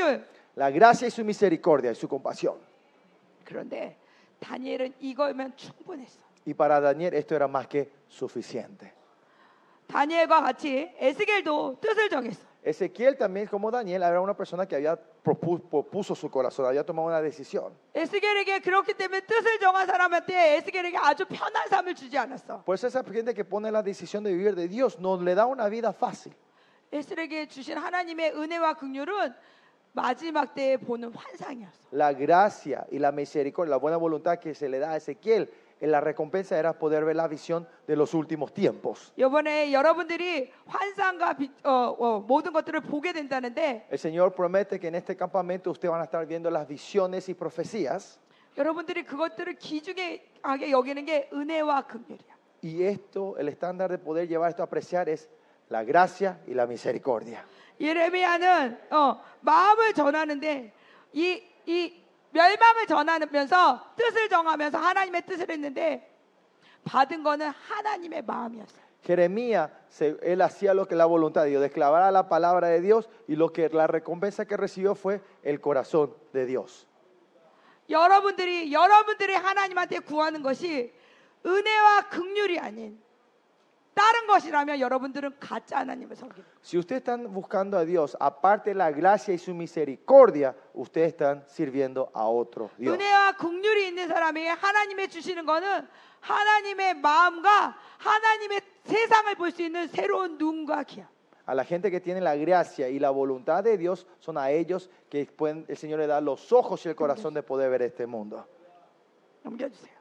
La gracia y su misericordia y su compasión. 그런데 다니엘은 이거면 충분했어. Y para Daniel esto era más que suficiente. 다니엘과 같이 에스겔도 뜻을 정했어. Ezequiel también, como Daniel, era una persona que había propu- propuso su corazón, había tomado una decisión. 에스겔에게 그렇기 때문에 뜻을 정한 사람한테 에스겔에게 아주 편한 삶을 주지 않았어. Pues esa gente que pone la decisión de vivir de Dios no le da una vida fácil. 에스겔에게 주신 하나님의 은혜와 긍휼은 마지막 때에 보는 환상이었어. La gracia y la misericordia, la buena voluntad que se le da a Ezequiel, en la recompensa era poder ver la visión de los últimos tiempos. 이번에 여러분들이 환상과 비, 어, 어, 모든 것들을 보게 된다는데 El Señor promete que en este campamento ustedes van a estar viendo las visiones y profecías. 여러분들이 그것들을 귀중하게 여기는 게 은혜와 긍휼이야. Y esto, el estándar de poder llevar esto a apreciar es la gracia y la misericordia. 예레미야는 어, 마음을 전하는데 이, 이 멸망을 전하면서 뜻을 정하면서 하나님의 뜻을 했는데 받은 거는 하나님의 마음이었어요. Jeremías, se- él hacía lo que la voluntad de Dios, declaraba la palabra de Dios y lo que la recompensa que recibió fue el corazón de Dios. 여러분들이 여러분들이 하나님한테 구하는 것이 은혜와 긍휼이 아닌 다른 것이라면 여러분들은 가짜 하나님을 섬기는 거예요. Si ustedes están buscando a Dios, aparte de la gracia y su misericordia, ustedes están sirviendo a otro Dios. 은혜와 긍휼이 있는 사람에게 하나님의 주시는 거는 하나님의 마음과 하나님의 세상을 볼 수 있는 새로운 눈과 귀야. A la gente que tiene la gracia y la voluntad de Dios, son a ellos que pueden, el Señor le da los ojos y el corazón de poder ver este mundo. 넘겨주세요.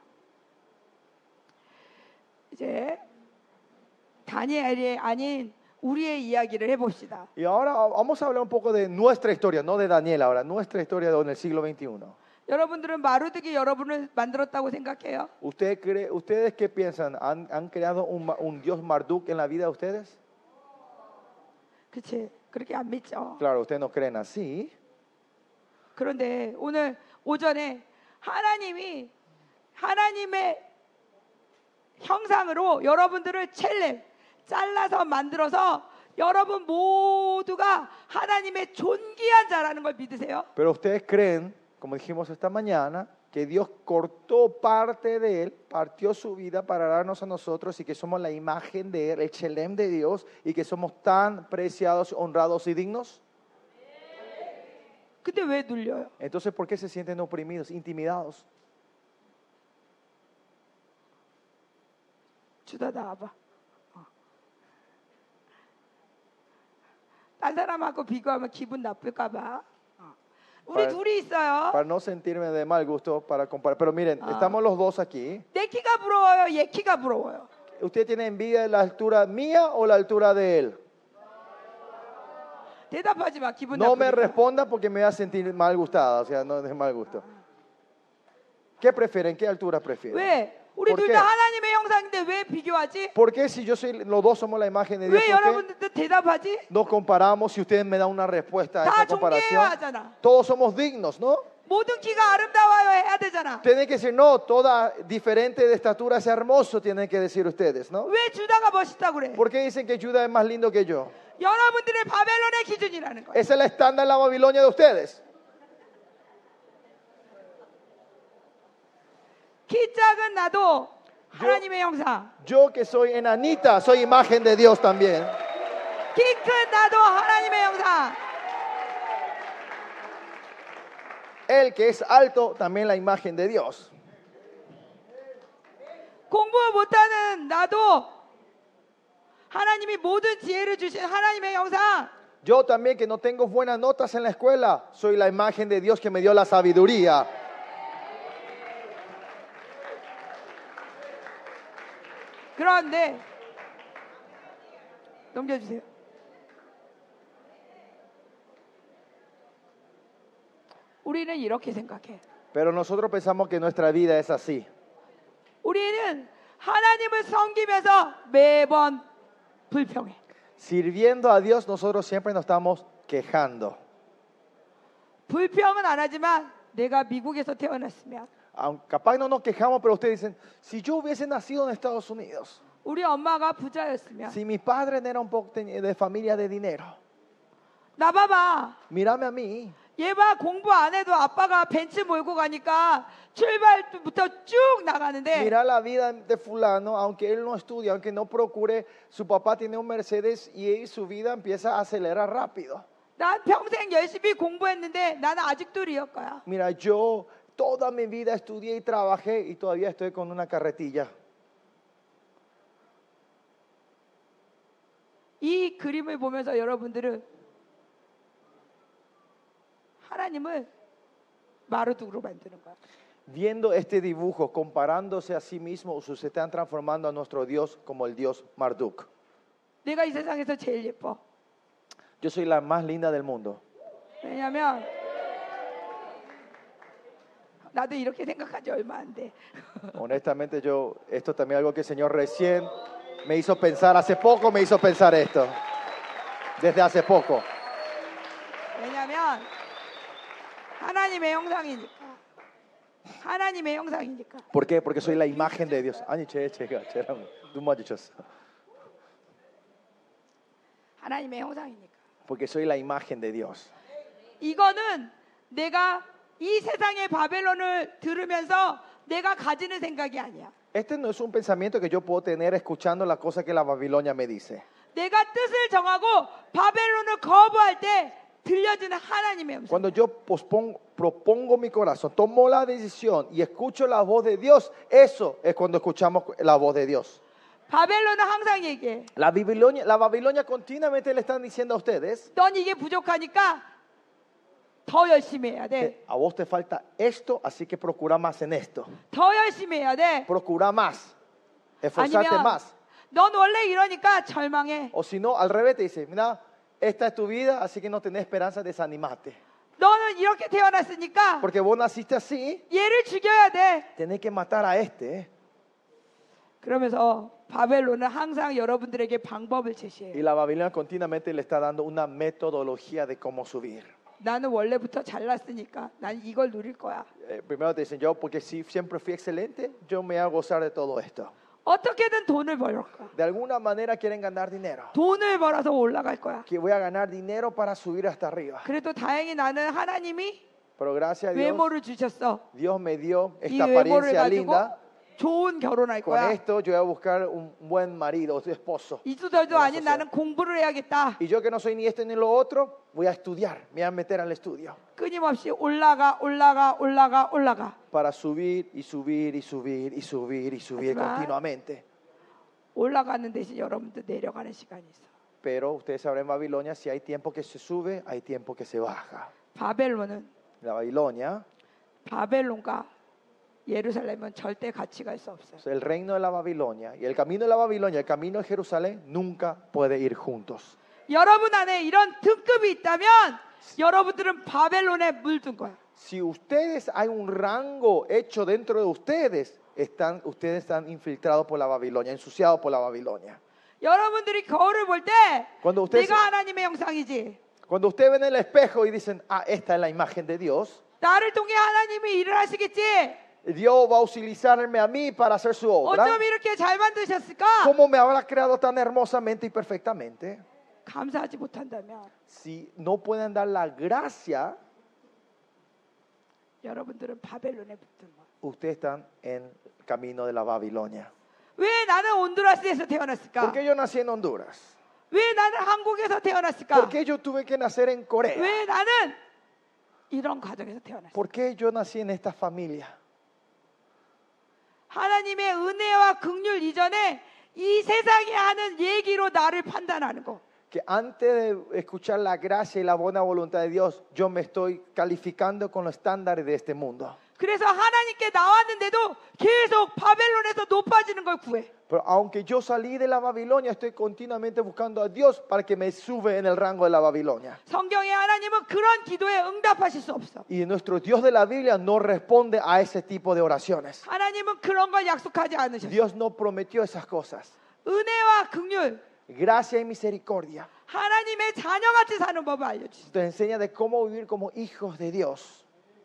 이제 다니엘이 아닌 우리의 이야기를 해봅시다. Y ahora vamos a hablar un poco de nuestra historia, no de Daniel ahora, nuestra historia en el siglo veintiuno. 여러분들은 마루드기 여러분을 만들었다고 생각해요? ¿Usted cree, ¿Ustedes qué piensan? ¿Han, han creado un, ma- un Dios Marduk en la vida de ustedes? 그렇지. 그렇게 안 믿죠. Claro, ustedes no creen así. 그런데 오늘 오전에 하나님이 하나님의 형상으로 여러분들을 첼렘 잘라서 만들어서 여러분 모두가 하나님의 존귀한 자라는 걸 믿으세요? Pero ustedes creen, como dijimos esta mañana, que Dios cortó parte de él, partió su vida para darnos a nosotros y que somos la imagen de él, el Shelem de Dios, y que somos tan preciados, honrados y dignos. 근데 왜 눌려요? Entonces, ¿por qué se sienten oprimidos, intimidados? 주다 나와봐. 어. 딴 사람하고 비교하면 기분 나쁠까 봐. 어. 우리 Para- 둘이 있어요. Para no sentirme de mal gusto para comparar. Pero miren, Ah. estamos los dos aquí. 내 키가 부러워요? 얘 키가 부러워요? ¿Usted tiene envidia de la altura mía o la altura de él? 대답하지 마. 기분 No me 나쁘니까. responda porque me va a sentir mal gustada, o sea, no es mal gusto. ¿Qué prefieren? ¿Qué altura prefieren? 왜? 우리 ¿Por 둘 qué? 다 하나님의 형상인데 왜 비교하지? ¿Por qué si yo soy, los dos somos la imagen de Dios? 왜 ¿Por qué 여러분들도 대답하지? nos comparamos si ustedes me dan una respuesta a 다 esa comparación? 존귀해야 하잖아. Todos somos dignos, ¿no? 모든 키가 아름다워요 해야 되잖아. Tienen que decir, no, toda diferente de estatura es hermoso, tienen que decir ustedes, ¿no? 왜 주다가 멋있다고 그래? ¿Por qué dicen que Judá es más lindo que yo? 여러분들의 바벨론의 기준이라는 거야. Esa es la estándar en la Babilonia de ustedes. 키 작은 나도 하나님의 형상. Yo que soy enanita, soy imagen de Dios también. 키 큰 나도 하나님의 형상. El que es alto, también la imagen de Dios. 공부 못하는 나도 하나님이 모든 지혜를 주신 하나님의 형상. Yo también que no tengo buenas notas en la escuela, soy la imagen de Dios que me dio la sabiduría. 그런데 넘겨주세요. 우리는 이렇게 생각해. Pero nosotros pensamos que nuestra vida es así. 우리는 하나님을 섬기면서 매번 불평해. Sirviendo a Dios, nosotros siempre nos estamos quejando. 불평은 안 하지만 내가 미국에서 태어났으면, Aunque capaz no nos quejamos, pero ustedes dicen, si yo hubiese nacido en Estados Unidos, 우리 엄마가 부자였으면, si mis padres eran un poco de familia de dinero, 나 봐봐. mírame a mí. 얘 봐, 공부 안 해도 아빠가 벤츠 몰고 가니까 출발부터 쭉 나가는데 Mira la vida de fulano, aunque él no estudia, aunque no procure, su papá tiene un Mercedes y él, su vida empieza a acelerar rápido. 난 평생 열심히 공부했는데 나는 아직도 리어카야. Mira, yo toda mi vida estudié y trabajé y todavía estoy con una carretilla. 이 그림을 보면서 여러분들은 하나님을 마르둑으로 만드는 거야. Viendo este dibujo, comparándose a sí mismos, se están transformando a nuestro Dios como el Dios Marduk. 내가 이 세상에서 제일 예뻐. Yo soy la más linda del mundo. 왜냐면 나도 이렇게 생각한 지 얼마 안 돼. Honestamente, yo, esto también es algo que el Señor recién me hizo pensar, hace poco me hizo pensar esto. Desde hace poco. 왜냐면 하나님의 형상이니까. 하나님의 형상이니까. ¿Por qué? Porque soy la imagen de Dios. 아니, 제, 제가, 제랑 눈 마주쳤어. 하나님의 형상이니까. Porque soy la imagen de Dios. 이거는 내가 이 세상의 바벨론을 들으면서 내가 가지는 생각이 아니야. Este no es un pensamiento que yo puedo tener escuchando la cosa que la Babilonia me dice. 내가 뜻을 정하고 바벨론을 거부할 때 들려지는 하나님의 음성. Cuando yo pospongo, propongo mi corazón, tomo la decisión y escucho la voz de Dios, eso es cuando escuchamos la voz de Dios. 바벨론은 항상 얘기해. La Babilonia, la Babilonia continuamente le están diciendo a ustedes, 넌 이게 부족하니까 더 열심히 해야 돼. que a vos te falta esto, así que procura más en esto. 더 열심히 해야 돼. Procura más, esforzarte 아니면 más. 넌 원래 이러니까 절망해. O si no, al revés te dice, mira, esta es tu vida, así que no tenés esperanza, desanimate. 너는 이렇게 태어났으니까 Porque vos naciste así, 얘를 죽여야 돼. tenés que matar a este. 그러면서 바벨론은 항상 여러분들에게 방법을 제시해요. Y la Babilonia continuamente le está dando una metodología de cómo subir. 나는 원래부터 잘났으니까 난 이걸 누릴 거야. Eh, primero te dicen, yo porque si siempre fui excelente, yo me voy a gozar de todo esto. 어떻게든 돈을 벌까. De alguna manera quieren ganar dinero. 돈을 벌어서 올라갈 거야. Que voy a ganar dinero para subir hasta arriba. 그래도 다행히 나는 하나님이 Pero gracias a Dios, 외모를 주셨어. Dios me dio 이 esta 외모를 apariencia 가지고 linda. 좋은 결혼할 Con 거야. esto yo voy a buscar un buen marido, un esposo. 이수절도 아닌 나는 공부를 해야겠다. Y yo que no soy ni esto ni lo otro, voy a estudiar, me voy a meter al estudio. 끊임없이 올라가 올라가 올라가 올라가. Para subir y subir y subir y subir y subir 하지만 continuamente. 올라가는 대신 여러분들 내려가는 시간이 있어. Pero ustedes sabrán en Babilonia, si hay tiempo que se sube, hay tiempo que se baja. 바벨론은 La Babilonia, 바벨론과 예루살렘은 절대 같이 갈 수 없어요. o sea, el reino de la Babilonia y el camino de la Babilonia, el camino de Jerusalén, nunca puede ir juntos. 여러분 안에 이런 등급이 있다면 여러분들은 바벨론에 물든 거야. Si ustedes hay un rango hecho dentro de ustedes, están, ustedes están infiltrados por la Babilonia, ensuciados por la Babilonia. 여러분들이 거울을 볼 때 Cuando ustedes, 내가 하나님의 형상이지. cuando ustedes ven el espejo y dicen, ah, esta es la imagen de Dios, 나를 통해 하나님이 일을 하시겠지. Dios va a utilizarme a mí para hacer su obra. 어쩜 이렇게 잘 만드셨을까? ¿Cómo me habrá creado tan hermosamente y perfectamente? 감사하지 못한다면 Si no pueden dar la gracia, 여러분들은 바벨론에 붙은 거야. ustedes están en el camino de la Babilonia. 왜 나는 온두라스에서 태어났을까? ¿Por qué yo nací en Honduras? 왜 나는 한국에서 태어났을까? ¿Por qué yo tuve que nacer en Corea? 왜 나는 이런 가정에서 태어났을까? ¿Por qué yo nací en esta familia? 하나님의 은혜와 긍휼 이전에 이 세상이 하는 얘기로 나를 판단하는 거. Que antes de escuchar la gracia y la buena voluntad de Dios, yo me estoy calificando con los estándares de este mundo. 그래서 하나님께 나왔는데도 계속 바벨론에서 높아지는 걸 구해. Pero aunque yo salí de la Babilonia, estoy continuamente buscando a Dios para que me sube en el rango de la Babilonia. 성경의 하나님은 그런 기도에 응답하실 수 없어. Y nuestro Dios de la Biblia no responde a ese tipo de oraciones. 하나님은 그런 걸 약속하지 않으셨어. Dios no prometió esas cosas. 은혜와 긍휼, Gracia y misericordia. 하나님의 자녀같이 사는 법을 알려주셨어. Te enseña de cómo vivir como hijos de Dios.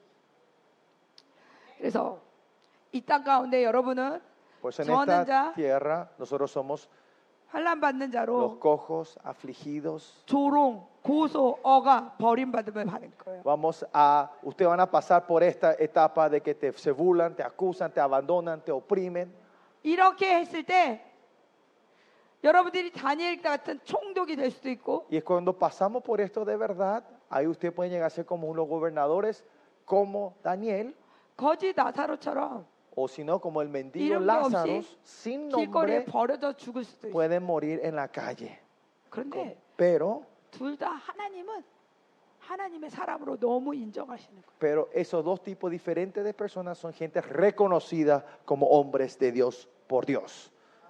그래서 이 땅 가운데 여러분은 Pues en 저는 esta 자, tierra nosotros somos 환난 받는 los 자로 cojos, afligidos. 조롱, 고소, 어가, 버림받음을 받을 거예요. Vamos a, ustedes van a pasar por esta etapa de que te, se burlan, te acusan, te abandonan, te oprimen. 이렇게 했을 때 여러분들이 다니엘 같은 총독이 될 수도 있고 Y es cuando pasamos por esto de verdad, ahí usted puede llegar a ser como unos gobernadores, como Daniel, 거지 나사로처럼 o si no, como el mendigo 이름도 Lázaro, 없이 sin 길거리에 nombre, 버려져 죽을 수도 있어요. pueden morir en la calle. 그런데 Pero, 둘 다 하나님은 하나님의 사람으로 너무 인정하시는 거예요. pero esos dos tipos diferentes de personas son gente reconocida como hombres de Dios por Dios.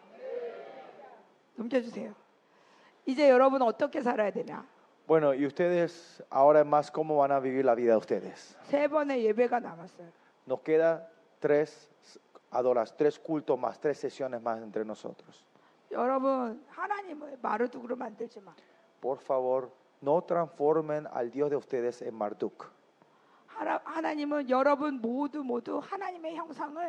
넘겨주세요. 이제 여러분 어떻게 살아야 되냐? Bueno, y ustedes ahora más cómo van a vivir la vida de ustedes. 세 번의 예배가 남았어요. Nos queda tres adoras, tres cultos más, tres sesiones más entre nosotros. 여러분 하나님을 마르둑으로 만들지 마. Por favor, no transformen al Dios de ustedes en Marduk. 하나, 하나님은 여러분 모두 모두 하나님의 형상을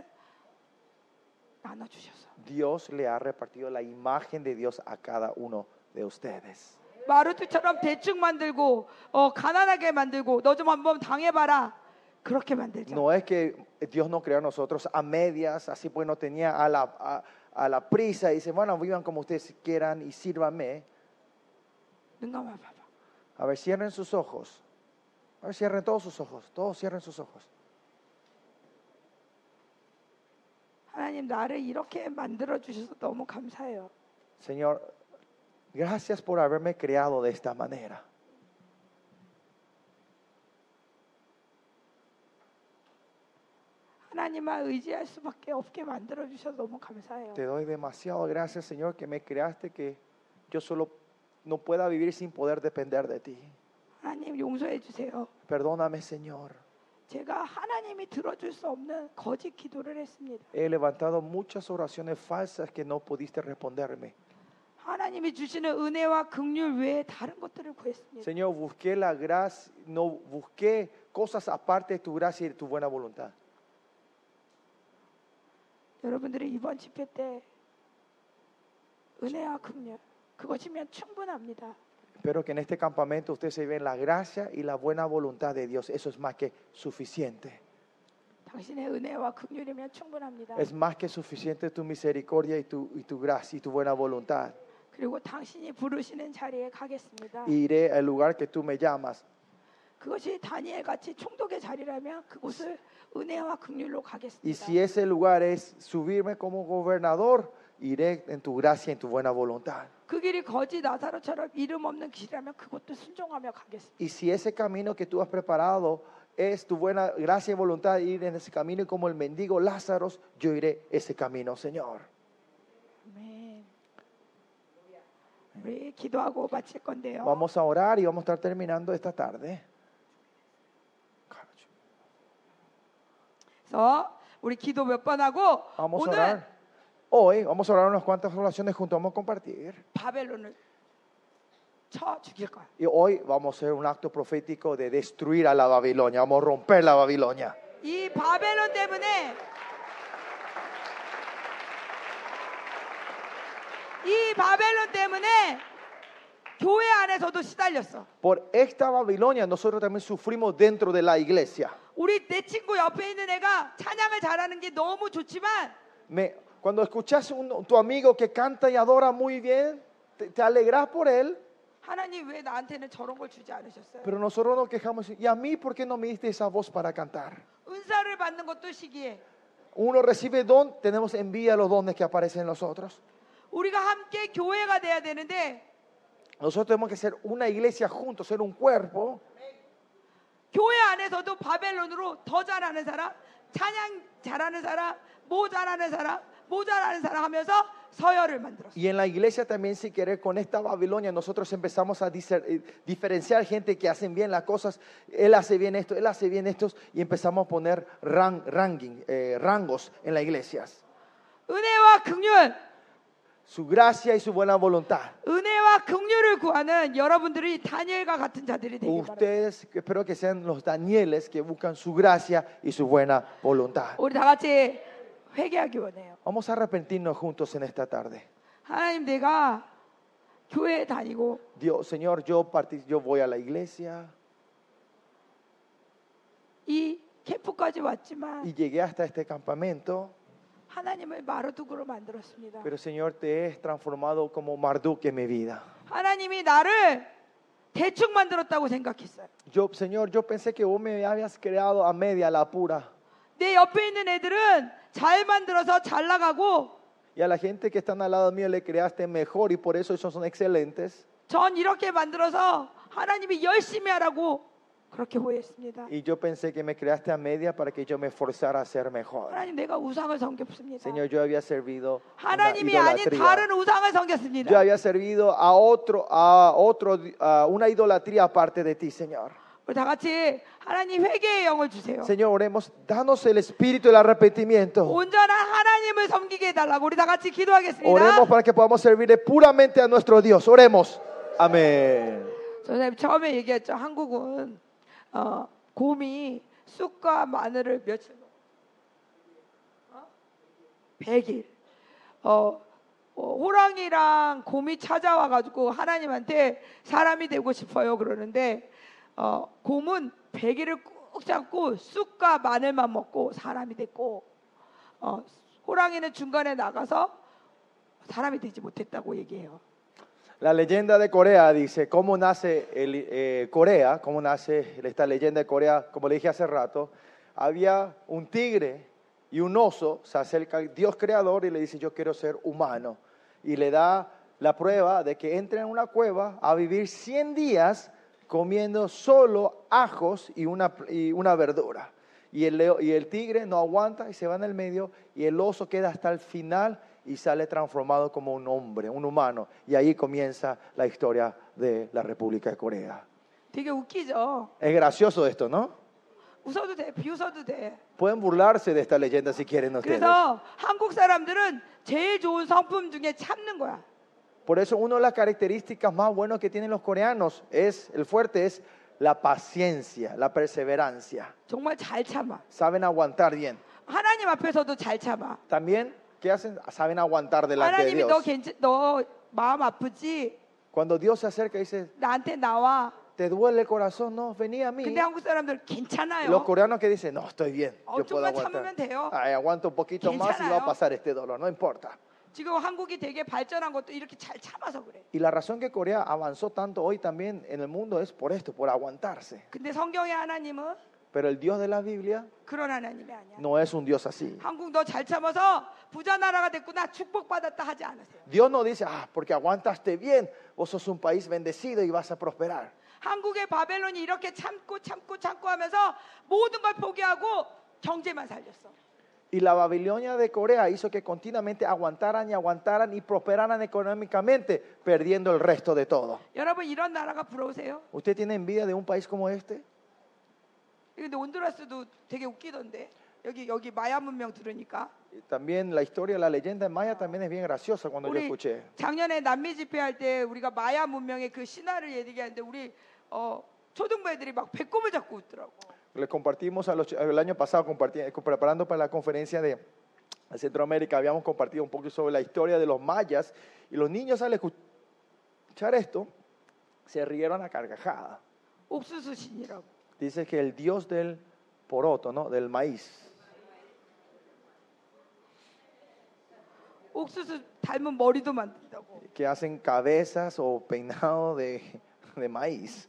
나눠주셔서 Dios le ha repartido la imagen de Dios a cada uno de ustedes. 마르둑처럼 대충 만들고 어, 가난하게 만들고 너 좀 한번 당해봐라 그렇게 만들자. No es que Dios nos creó a nosotros a medias, así pues no tenía a la, a, a la prisa y dice, bueno, vivan como ustedes quieran y sírvanme. 눈 감아 봐봐. A ver, cierren sus ojos. A ver, cierren todos sus ojos. Todos cierren sus ojos. 하나님 나를 이렇게 만들어 주셔서 너무 감사해요. Señor, gracias por haberme creado de esta manera. 하나님만 의지할 수밖에 없게 만들어 주셔서 너무 감사해요. Te doy demasiado gracias, Señor, que me creaste, que yo solo no pueda vivir sin poder depender de ti. 하나님 용서해 주세요. Perdóname, Señor. 제가 하나님이 들어줄 수 없는 거짓 기도를 했습니다. He levantado muchas oraciones falsas que no pudiste responderme. 하나님이 주시는 은혜와 긍휼 외에 다른 것들을 구했습니다. Señor, busqué la gracia, no busqué cosas aparte de tu gracia y de tu buena voluntad. 여러분들이 이번 집회 때 은혜와 긍휼 그것이면 충분합니다. Espero que en este campamento ustedes se ven la gracia y la buena voluntad de Dios. Eso es más que suficiente. 당신의 은혜와 긍휼이면 충분합니다. Es más que suficiente tu misericordia y tu, y tu gracia y tu buena voluntad. 그리고 당신이 부르시는 자리에 가겠습니다. Iré al lugar que tú me llamas. 그것이 다니엘 같이 총독의 자리라면 그곳을 은혜와 긍휼로 Y 가겠습니다. si ese lugar es subirme como gobernador, iré en tu gracia y en tu buena voluntad. 그 길이 거지 나사로처럼 이름 없는 길이라면 그것도 순종하며 가겠습니다. Y si ese camino que tú has preparado es tu buena gracia y voluntad, ir en ese camino, y como el mendigo Lázaro, yo iré ese camino, Señor. 아멘. 우리 기도하고 마칠 건데요. Vamos a orar y vamos a estar terminando esta tarde. 그래서 우리 기도 몇 번 하고 Vamos a 오늘 orar. Hoy vamos a orar unas cuantas oraciones juntos, vamos a compartir. 바벨론을 쳐 죽일 거야. Y hoy vamos a hacer un acto profético de destruir a la Babilonia. Vamos a romper la Babilonia. 이 바벨론 때문에 이 바벨론 때문에 교회 안에서도 시달렸어. Por esta Babilonia nosotros también sufrimos dentro de la iglesia. 우리 내 친구 옆에 있는 애가 찬양을 잘하는 게 너무 좋지만 Me, cuando escuchas un, tu amigo que canta y adora muy bien, te, te alegras por él, 하나님 왜 나한테는 저런 걸 주지 않으셨어요? pero nosotros nos quejamos. ¿Y a mí por qué no me diste esa voz para cantar? 은사를 받는 것도 시기해. Uno recibe don, tenemos envidia a los dones que aparecen en nosotros. 우리가 함께 교회가 돼야 되는데 Nosotros tenemos que ser una iglesia juntos, ser un cuerpo. 교회 안에서도 바벨론으로 더 잘하는 사람, 찬양 잘하는 사람, 뭐 잘하는 사람, 뭐 잘하는 사람 하면서 서열을 만들었어요. Y en la iglesia también, si querer, con esta Babilonia, nosotros empezamos a dicer, eh, diferenciar gente que hacen bien las cosas. Él hace bien esto, él hace bien esto, y empezamos a poner ran, ranking, eh, rangos en las iglesias. 은혜와 긍휼, Su gracia y su buena voluntad. 은혜와 긍휼을 구하는 여러분들이 다니엘과 같은 자들이 되길 바랍니다. Ustedes, espero que sean los Danieles que buscan su gracia y su buena voluntad. 우리 다 같이 회개하기 원해요. Vamos a arrepentirnos juntos en esta tarde. 하나님 내가 교회 다니고 Dios, Señor, yo, partic- yo voy a la iglesia 이 캠프까지 왔지만 y llegué hasta este campamento, 하나님을 마르둑으로 만들었습니다. pero Señor, te he transformado como Marduk en mi vida. 하나님이 나를 대충 만들었다고 생각했어요. Yo, Señor, yo pensé que vos me habías creado a media, a la pura. 내 옆에 있는 애들은 잘 만들어서 잘 나가고 Y a la gente que están al lado mío le creaste mejor y por eso ellos son excelentes. 전 이렇게 만들어서 하나님이 열심히 하라고 그렇게 보였습니다. Y yo pensé que me creaste a media para que yo me esforzara a ser mejor. 하나님 내가 우상을 섬겼습니다. Señor, yo había servido una 하나님이 아닌 idolatría. 다른 우상을 Yo 섬겼습니다. había servido a otro, a otro, a una idolatría aparte de ti, Señor. 우리 다 같이 하나님 회개의 영을 주세요. Señor, oremos, danos el espíritu del arrepentimiento. 온전한 하나님을 섬기게 해달라고 우리 다 같이 기도하겠습니다. Oremos para que podamos servirle puramente a nuestro Dios. Oremos. Amén. 선생님 처음에 얘기했죠. 한국은 어, 곰이 쑥과 마늘을 며칠 어? 백 일 어, 어, 호랑이랑 곰이 찾아와 가지고 하나님한테 사람이 되고 싶어요 그러는데 어, 곰은 백 일을 꾹 잡고 쑥과 마늘만 먹고 사람이 됐고 어, 호랑이는 중간에 나가서 사람이 되지 못했다고 얘기해요. La leyenda de Corea dice cómo nace el, eh, Corea, cómo nace esta leyenda de Corea, como le dije hace rato, había un tigre y un oso, se acerca al Dios creador y le dice yo quiero ser humano y le da la prueba de que entra en una cueva a vivir cien días comiendo solo ajos y una, y una verdura. Y el, leo, y el tigre no aguanta y se va en el medio y el oso queda hasta el final y sale transformado como un hombre, un humano. Y ahí comienza la historia de la República de Corea. 되게 웃기죠. Es gracioso esto, ¿no? 웃어도 돼, 비웃어도 돼. Pueden burlarse de esta leyenda si quieren ustedes. 그래서 한국 사람들은 제일 좋은 성품 중에 참는 거야. Por eso una de las características más buenas que tienen los coreanos es, el fuerte es la paciencia, la perseverancia. 정말 잘 참아. Saben aguantar bien. 하나님 앞에서도 잘 참아. También, ¿qué hacen? Saben aguantar delante de 하나님이 너 Dios. 괜찮, 너 마음 아프지? Cuando Dios se acerca y dice, 나한테 나와. ¿te duele el corazón? No, vení a mí. 근데 한국 사람들 Y los 괜찮아요. coreanos que dicen, no, estoy bien, 어, yo puedo 좀만 aguantar. 참으면 돼요. Ay, aguanto un poquito más y va a 괜찮아요. pasar este dolor, no importa. 지금 한국이 되게 발전한 것도 이렇게 잘 참아서 그래. Y la razón que Corea avanzó tanto hoy también en el mundo es por esto, por aguantarse. 근데 성경의 하나님은 Pero el Dios de la Biblia 그런 하나님이 아니야. no es un Dios así. 한국 너 잘 참아서 부자 나라가 됐구나 축복받았다 하지 않으세요. Dios no dice, ah, porque aguantaste bien, vos sos un país bendecido y vas a prosperar. 한국의 바벨론이 이렇게 참고 참고 참고 하면서 모든 걸 포기하고 경제만 살렸어. Y la Babilonia de Corea hizo que continuamente aguantaran y aguantaran y prosperaran económicamente, perdiendo el resto de todo. 여러분 이런 나라가 부러우세요? ¿Usted tiene envidia de un país como este? 근데 온두라스도 되게 웃기던데. 여기 여기 마야 문명 들으니까 Y también la historia, la leyenda maya también es bien graciosa cuando yo 우리 escuché. 작년에 남미 집회할 때 우리가 마야 문명의 그 신화를 얘기하는데 우리 어, 초등부 애들이 막 배꼽을 잡고 웃더라고. Le compartimos a los, el año pasado, compartí, preparando para la conferencia de Centroamérica, habíamos compartido un poco sobre la historia de los mayas y los niños al escuchar esto se rieron a carcajada. 옥수수 신이라고. Dice que el dios del poroto, ¿no? Del maíz. 옥수수 닮은 머리도 만든다고. Que hacen cabezas o peinados de, de maíz.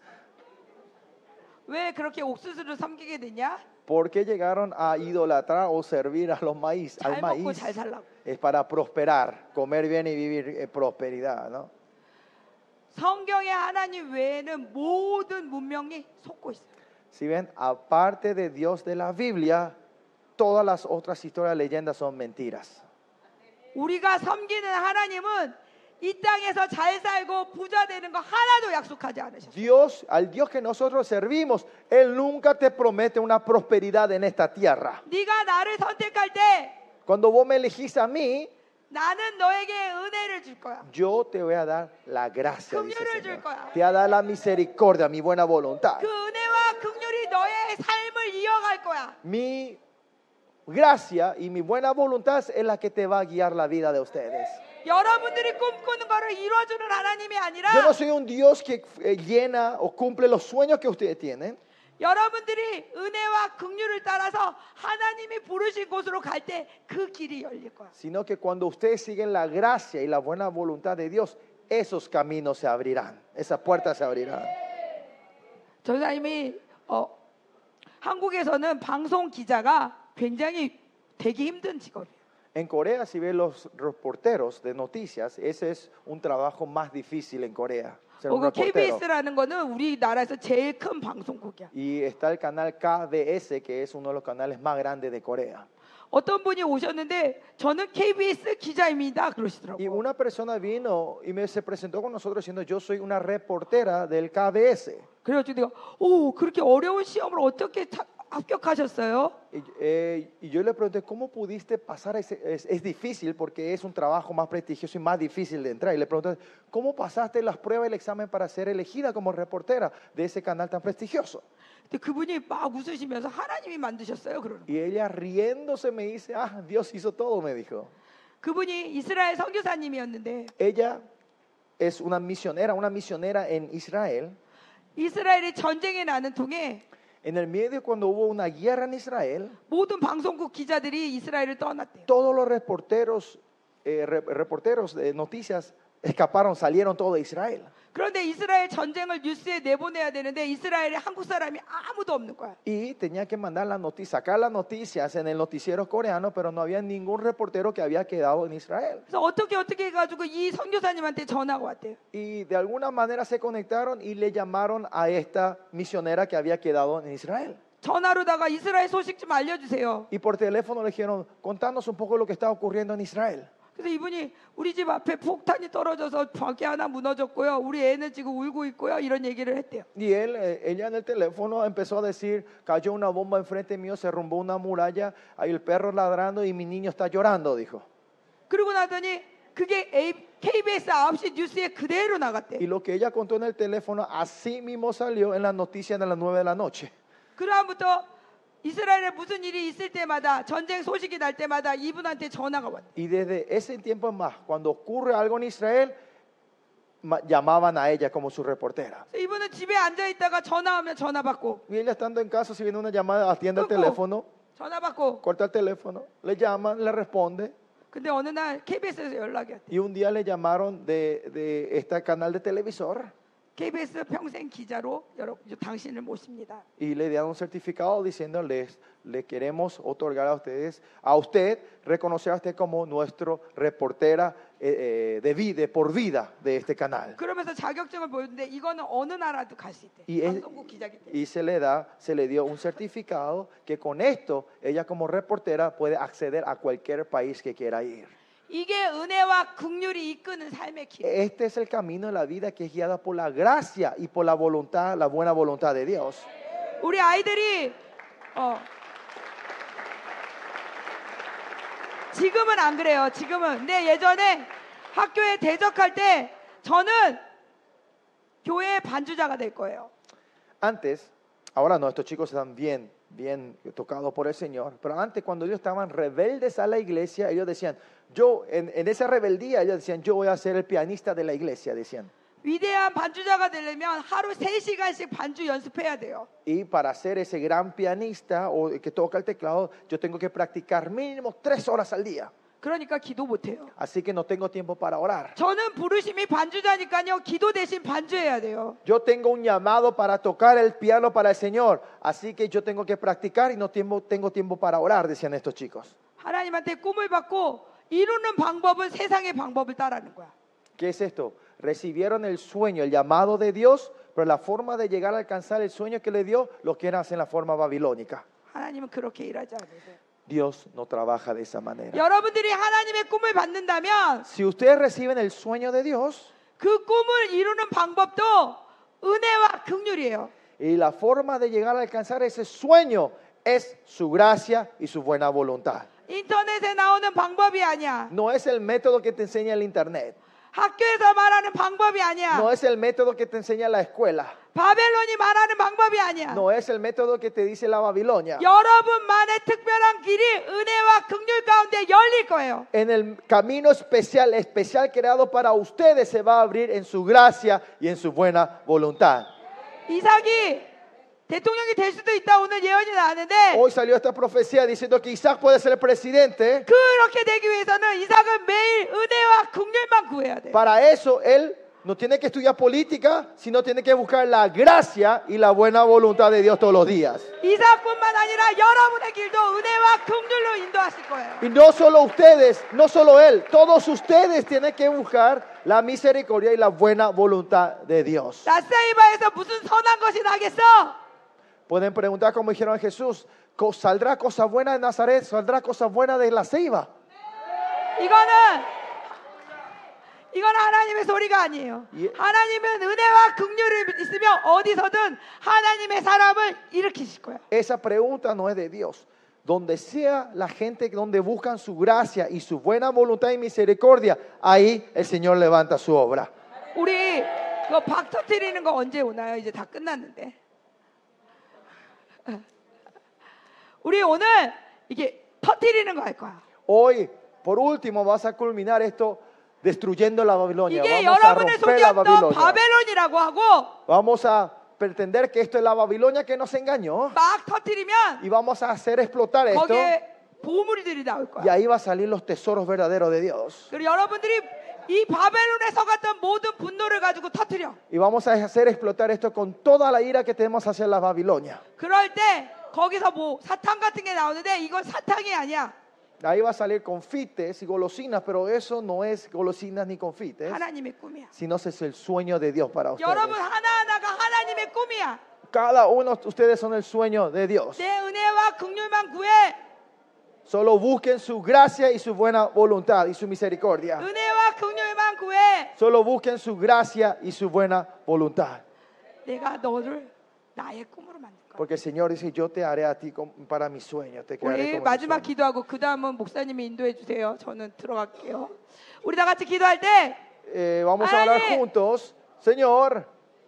왜 그렇게 옥수수를 섬기게 되냐? ¿Por qué llegaron a idolatrar o servir a los maíz, al 잘 먹고 maíz? 잘 살라고. Es para prosperar, comer bien y vivir en prosperidad, ¿no? 성경의 하나님 외에는 모든 문명이 속고 있어요. Si ven, aparte de Dios de la Biblia, todas las otras historias, leyendas son mentiras. 우리가 섬기는 하나님은 이 땅에서 잘 살고 부자 되는 거 하나도 약속하지 않으셨어요. Dios, al Dios que nosotros servimos, Él nunca te promete una prosperidad en esta tierra. 네가 나를 선택할 때 Cuando vos me elegís a mí, 나는 너에게 은혜를 줄 거야. yo te voy a dar la gracia, dice el 긍휼을 줄 Señor. 거야. Te voy a dar la misericordia, mi buena voluntad. 그 은혜와 긍휼이 너의 삶을 이어갈 거야. Mi gracia y mi buena voluntad es la que te va a guiar la vida de ustedes. 여러분들이 꿈꾸는 거를 이루어주는 하나님이 Yo no 아니라 soy un Dios que eh, llena o cumple los sueños que ustedes tienen, 여러분들이 은혜와 긍휼을 따라서 하나님이 부르신 곳으로 갈 때 그 길이 열릴 거야. sino que cuando ustedes siguen la gracia y la buena voluntad de Dios, esos caminos se abrirán, esas puertas se abrirán. 전사님이 어, 한국에서는 방송 기자가 굉장히 되기 힘든 직업이에요. En Corea, si ven los reporteros de noticias, ese es un trabajo más difícil en Corea, ser un 그 reportero. 케이비에스라는 거는 우리나라에서 제일 큰 방송국이야. Y está el canal K B S, que es uno de los canales más grandes de Corea. 어떤 분이 오셨는데 저는 케이비에스 기자입니다 Y 그러시더라고요. una persona vino y me se presentó con nosotros diciendo, yo soy una reportera del K B S. 그래가지고 내가 오 그렇게 어려운 시험을 어떻게 타- 합격하셨어요? Y, eh, y yo le pregunté, ¿cómo pudiste pasar ese? Es, es difícil porque es un trabajo más prestigioso y más difícil de entrar. Y le pregunté, ¿cómo pasaste las pruebas y el examen para ser elegida como reportera de ese canal tan prestigioso? 근데 그분이 막 웃으시면서 하나님이 만드셨어요 그러는 거예요. Y ella riéndose me dice, ah, Dios hizo todo, me dijo. 그분이 이스라엘 선교사님이었는데 Ella es una misionera, una misionera en Israel. 이스라엘이 전쟁에 나는 통에 En el medio, cuando hubo una guerra en Israel, 모든 방송국 기자들이 이스라엘을 떠났대요. todos los reporteros, eh, re- reporteros de noticias escaparon, salieron todos de Israel. 그런데 이스라엘 전쟁을 뉴스에 내보내야 되는데 이스라엘에 한국 사람이 아무도 없는 거야. Y tenía que mandar la noticia, sacar las noticias en el noticiero coreano, pero no había ningún reportero que había quedado en Israel. 그래서 어떻게 어떻게 해가지고 이 선교사님한테 전화가 왔대요. Y de alguna manera se conectaron y le llamaron a esta misionera que había quedado en Israel. 전화로다가 이스라엘 소식 좀 알려주세요. Y por teléfono le dijeron, contanos un poco lo que está ocurriendo en Israel. 그래서 이분이 우리 집 앞에 폭탄이 떨어져서 벽이 하나 무너졌고요. 우리 애는 지금 울고 있고요. 이런 얘기를 했대요. Y él, eh, ella en el teléfono empezó a decir, cayó una bomba enfrente mío, se derrumbó una muralla, hay el perro ladrando y mi niño está llorando, dijo. 그러고 나더니 그게 케이비에스 아홉 시 뉴스에 그대로 나갔대. Y lo que ella contó en el teléfono, así mismo salió en las noticias de las nueve de la noche. 그다음부터 이스라엘에 무슨 일이 있을 때마다 전쟁 소식이 날 때마다 이분한테 전화가 왔대. Y desde ese tiempo en más, cuando ocurre algo en Israel, ma- llamaban a ella como su reportera. 그래서 이분은 집에 앉아 있다가 전화하면 전화 받고 Y ella estando en casa, si viene una llamada, atiende el 끊고 teléfono, 전화 받고. corta el teléfono, le llaman, le responde. 근데 어느 날 케이비에스에서 연락이 왔대. Y un día le llamaron de, de este canal de televisor 케이비에스 평생 기자로 여러분 당신을 모십니다. y le dieron un certificado diciéndoles, le queremos otorgar a ustedes, a usted, reconocer a usted como nuestro reportera eh, eh, de vida, por vida de este canal. 그러면서 자격증을 보여주는데 이거는 어느 나라도 갈 수 있대. Y, es- 방송국 기자기 때문에. y se le da, se le dio un certificado que con esto ella como reportera puede acceder a cualquier país que quiera ir. 이게 은혜와 긍휼이 이끄는 삶의 길. Este es el camino de la vida que es guiada por la gracia y por la voluntad, la buena voluntad de Dios. 우리 아이들이 어 지금은 안 그래요. 지금은. 근데 예전에 학교에 대적할 때 저는 교회의 반주자가 될 거예요. Antes, ahora no, estos chicos están bien, bien tocados por el Señor, pero antes cuando ellos estaban rebeldes a la iglesia, ellos decían, yo, en, en esa rebeldía, ellos decían, yo voy a ser el pianista de la iglesia, decían. 위대한 반주자가 되려면 하루 세 시간씩 반주 연습해야 돼요. Y para ser ese gran pianista o que toca el teclado, yo tengo que practicar mínimo tres horas al día. 그러니까 기도 못 해요. Así que no tengo tiempo para orar. 저는 부르심이 반주자니까요. 기도 대신 반주해야 돼요. Yo tengo un llamado para tocar el piano para el Señor, así que yo tengo que practicar y no tengo, tengo tiempo para orar, decían estos chicos. 하나님한테 꿈을 받고 이루는 방법은 세상의 방법을 따라하는 거야. ¿Qué es esto? Recibieron el sueño, el llamado de Dios, pero la forma de llegar a alcanzar el sueño que le dio, lo quieren hacer en la forma babilónica. 하나님은 그렇게 일하지 않으세요. Dios no trabaja de esa manera. 여러분들이 하나님의 꿈을 받는다면 Si ustedes reciben el sueño de Dios, 그 꿈을 이루는 방법도 은혜와 긍휼이에요. y la forma de llegar a alcanzar ese sueño es su gracia y su buena voluntad. 인터넷에 나오는 방법이 아니야. No es el método que te enseña el internet. 학교에서 말하는 방법이 아니야. No es el método que te enseña la escuela. 바벨론이 말하는 방법이 아니야. No es el método que te dice la Babilonia. 여러분만의 특별한 길이 은혜와 긍휼 가운데 열릴 거예요. En el camino especial, especial creado para ustedes se va a abrir en su gracia y en su buena voluntad. 이삭이 대통령이 될 수도 있다 오늘 예언이 나왔는데 Hoy salió esta profecía diciendo que Isaac puede ser el presidente. 그렇게 되기 위해서는 이삭은 매일 은혜와 긍휼만 구해야 돼. Para eso él no tiene que estudiar política, sino tiene que buscar la gracia y la buena voluntad de Dios todos los días. 이삭뿐만 아니라 여러분의 길도 은혜와 긍휼로 인도하실 거예요. Y no solo ustedes, no solo él, todos ustedes tienen que buscar la misericordia y la buena voluntad de Dios. 라스이바에서 무슨 선한 것이 나겠어? Pueden preguntar como dijeron a Jesús, ¿saldrá cosa buena de Nazaret? ¿Saldrá cosa buena de la ceiba? 이거는 이건 하나님의 소리가 아니에요. 예. 하나님은 은혜와 긍휼을 있으면 어디서든 하나님의 사람을 일으키실 거야. Esa pregunta no es de Dios. Donde sea la gente donde buscan su gracia y su buena voluntad y misericordia, ahí el Señor levanta su obra. 우리 이거 박 터뜨리는 거 언제 오나요? 이제 다 끝났는데. 우리 오늘 이게 터뜨리는 거 할 거야. Hoy, por último, vas a culminar esto destruyendo la Babilonia. 이게 Vamos a 여러분의 romper la 속이었던 Babilonia. 바벨론이라고 하고 Vamos a pretender que esto es la Babilonia que nos engañó 막 터뜨리면 y vamos a hacer explotar esto 거기에 보물들이 나올 y 거야. ahí va a salir los tesoros verdaderos de Dios. 그리고 여러분들이 이 바벨론에 속았던 모든 분노를 가지고 터뜨려. Y vamos a hacer explotar esto con toda la ira que tenemos hacia la Babilonia. 그럴 때 거기서 뭐 사탕 같은 게 나오는데 이건 사탕이 아니야. Ahí va a salir confites y golosinas, pero eso no es golosinas ni confites, 하나님의 꿈이야. sino es el sueño de Dios para ustedes. 여러분 하나하나가 하나님의 꿈이야. Cada uno de ustedes son el sueño de Dios. 내 은혜와 긍휼만 구해. Solo busquen su gracia y su buena voluntad y su misericordia. 은혜와 긍휼만 구해. Solo busquen su gracia y su buena voluntad. 내가 너를 나의 꿈으로 만들 거야. Porque el Señor dice, yo te haré a ti como- para mi sueño. Te crearé 우리 como mi 마지막 sueño. 기도하고 그 다음은 목사님이 인도해 주세요. 저는 들어갈게요. 우리 다 같이 기도할 때 Eh, vamos a orar 하나님. juntos. Señor,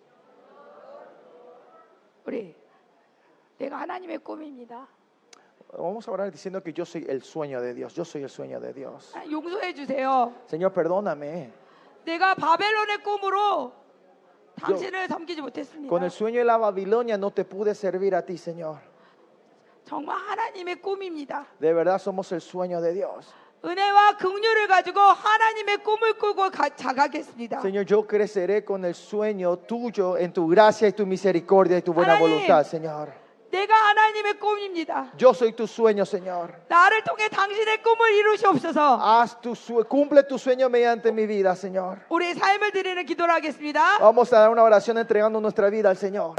우리 내가 하나님의 꿈입니다. vamos a orar diciendo que yo soy el sueño de Dios. Yo soy el sueño de Dios. 아, 용서해 주세요. Señor, perdóname. 내가 바벨론의 꿈으로 당신을 섬기지 못했습니다. Con el sueño de la Babilonia no te pude servir a ti, Señor. 정말 하나님의 꿈입니다. De verdad somos el sueño de Dios. 은혜와 긍휼을 가지고 하나님의 꿈을 꾸고 가, 자가겠습니다. Señor, yo creceré con el sueño tuyo en tu gracia y tu misericordia y tu buena 하나님. voluntad, Señor. 내가 하나님의 꿈입니다. Yo soy tu sueño, Señor. 나를 통해 당신의 꿈을 이루시옵소서. Haz tu sue- cumple tu sueño mediante mi vida, Señor. 우리 삶을 드리는 기도를 하겠습니다. Vamos a dar una oración entregando nuestra vida al Señor.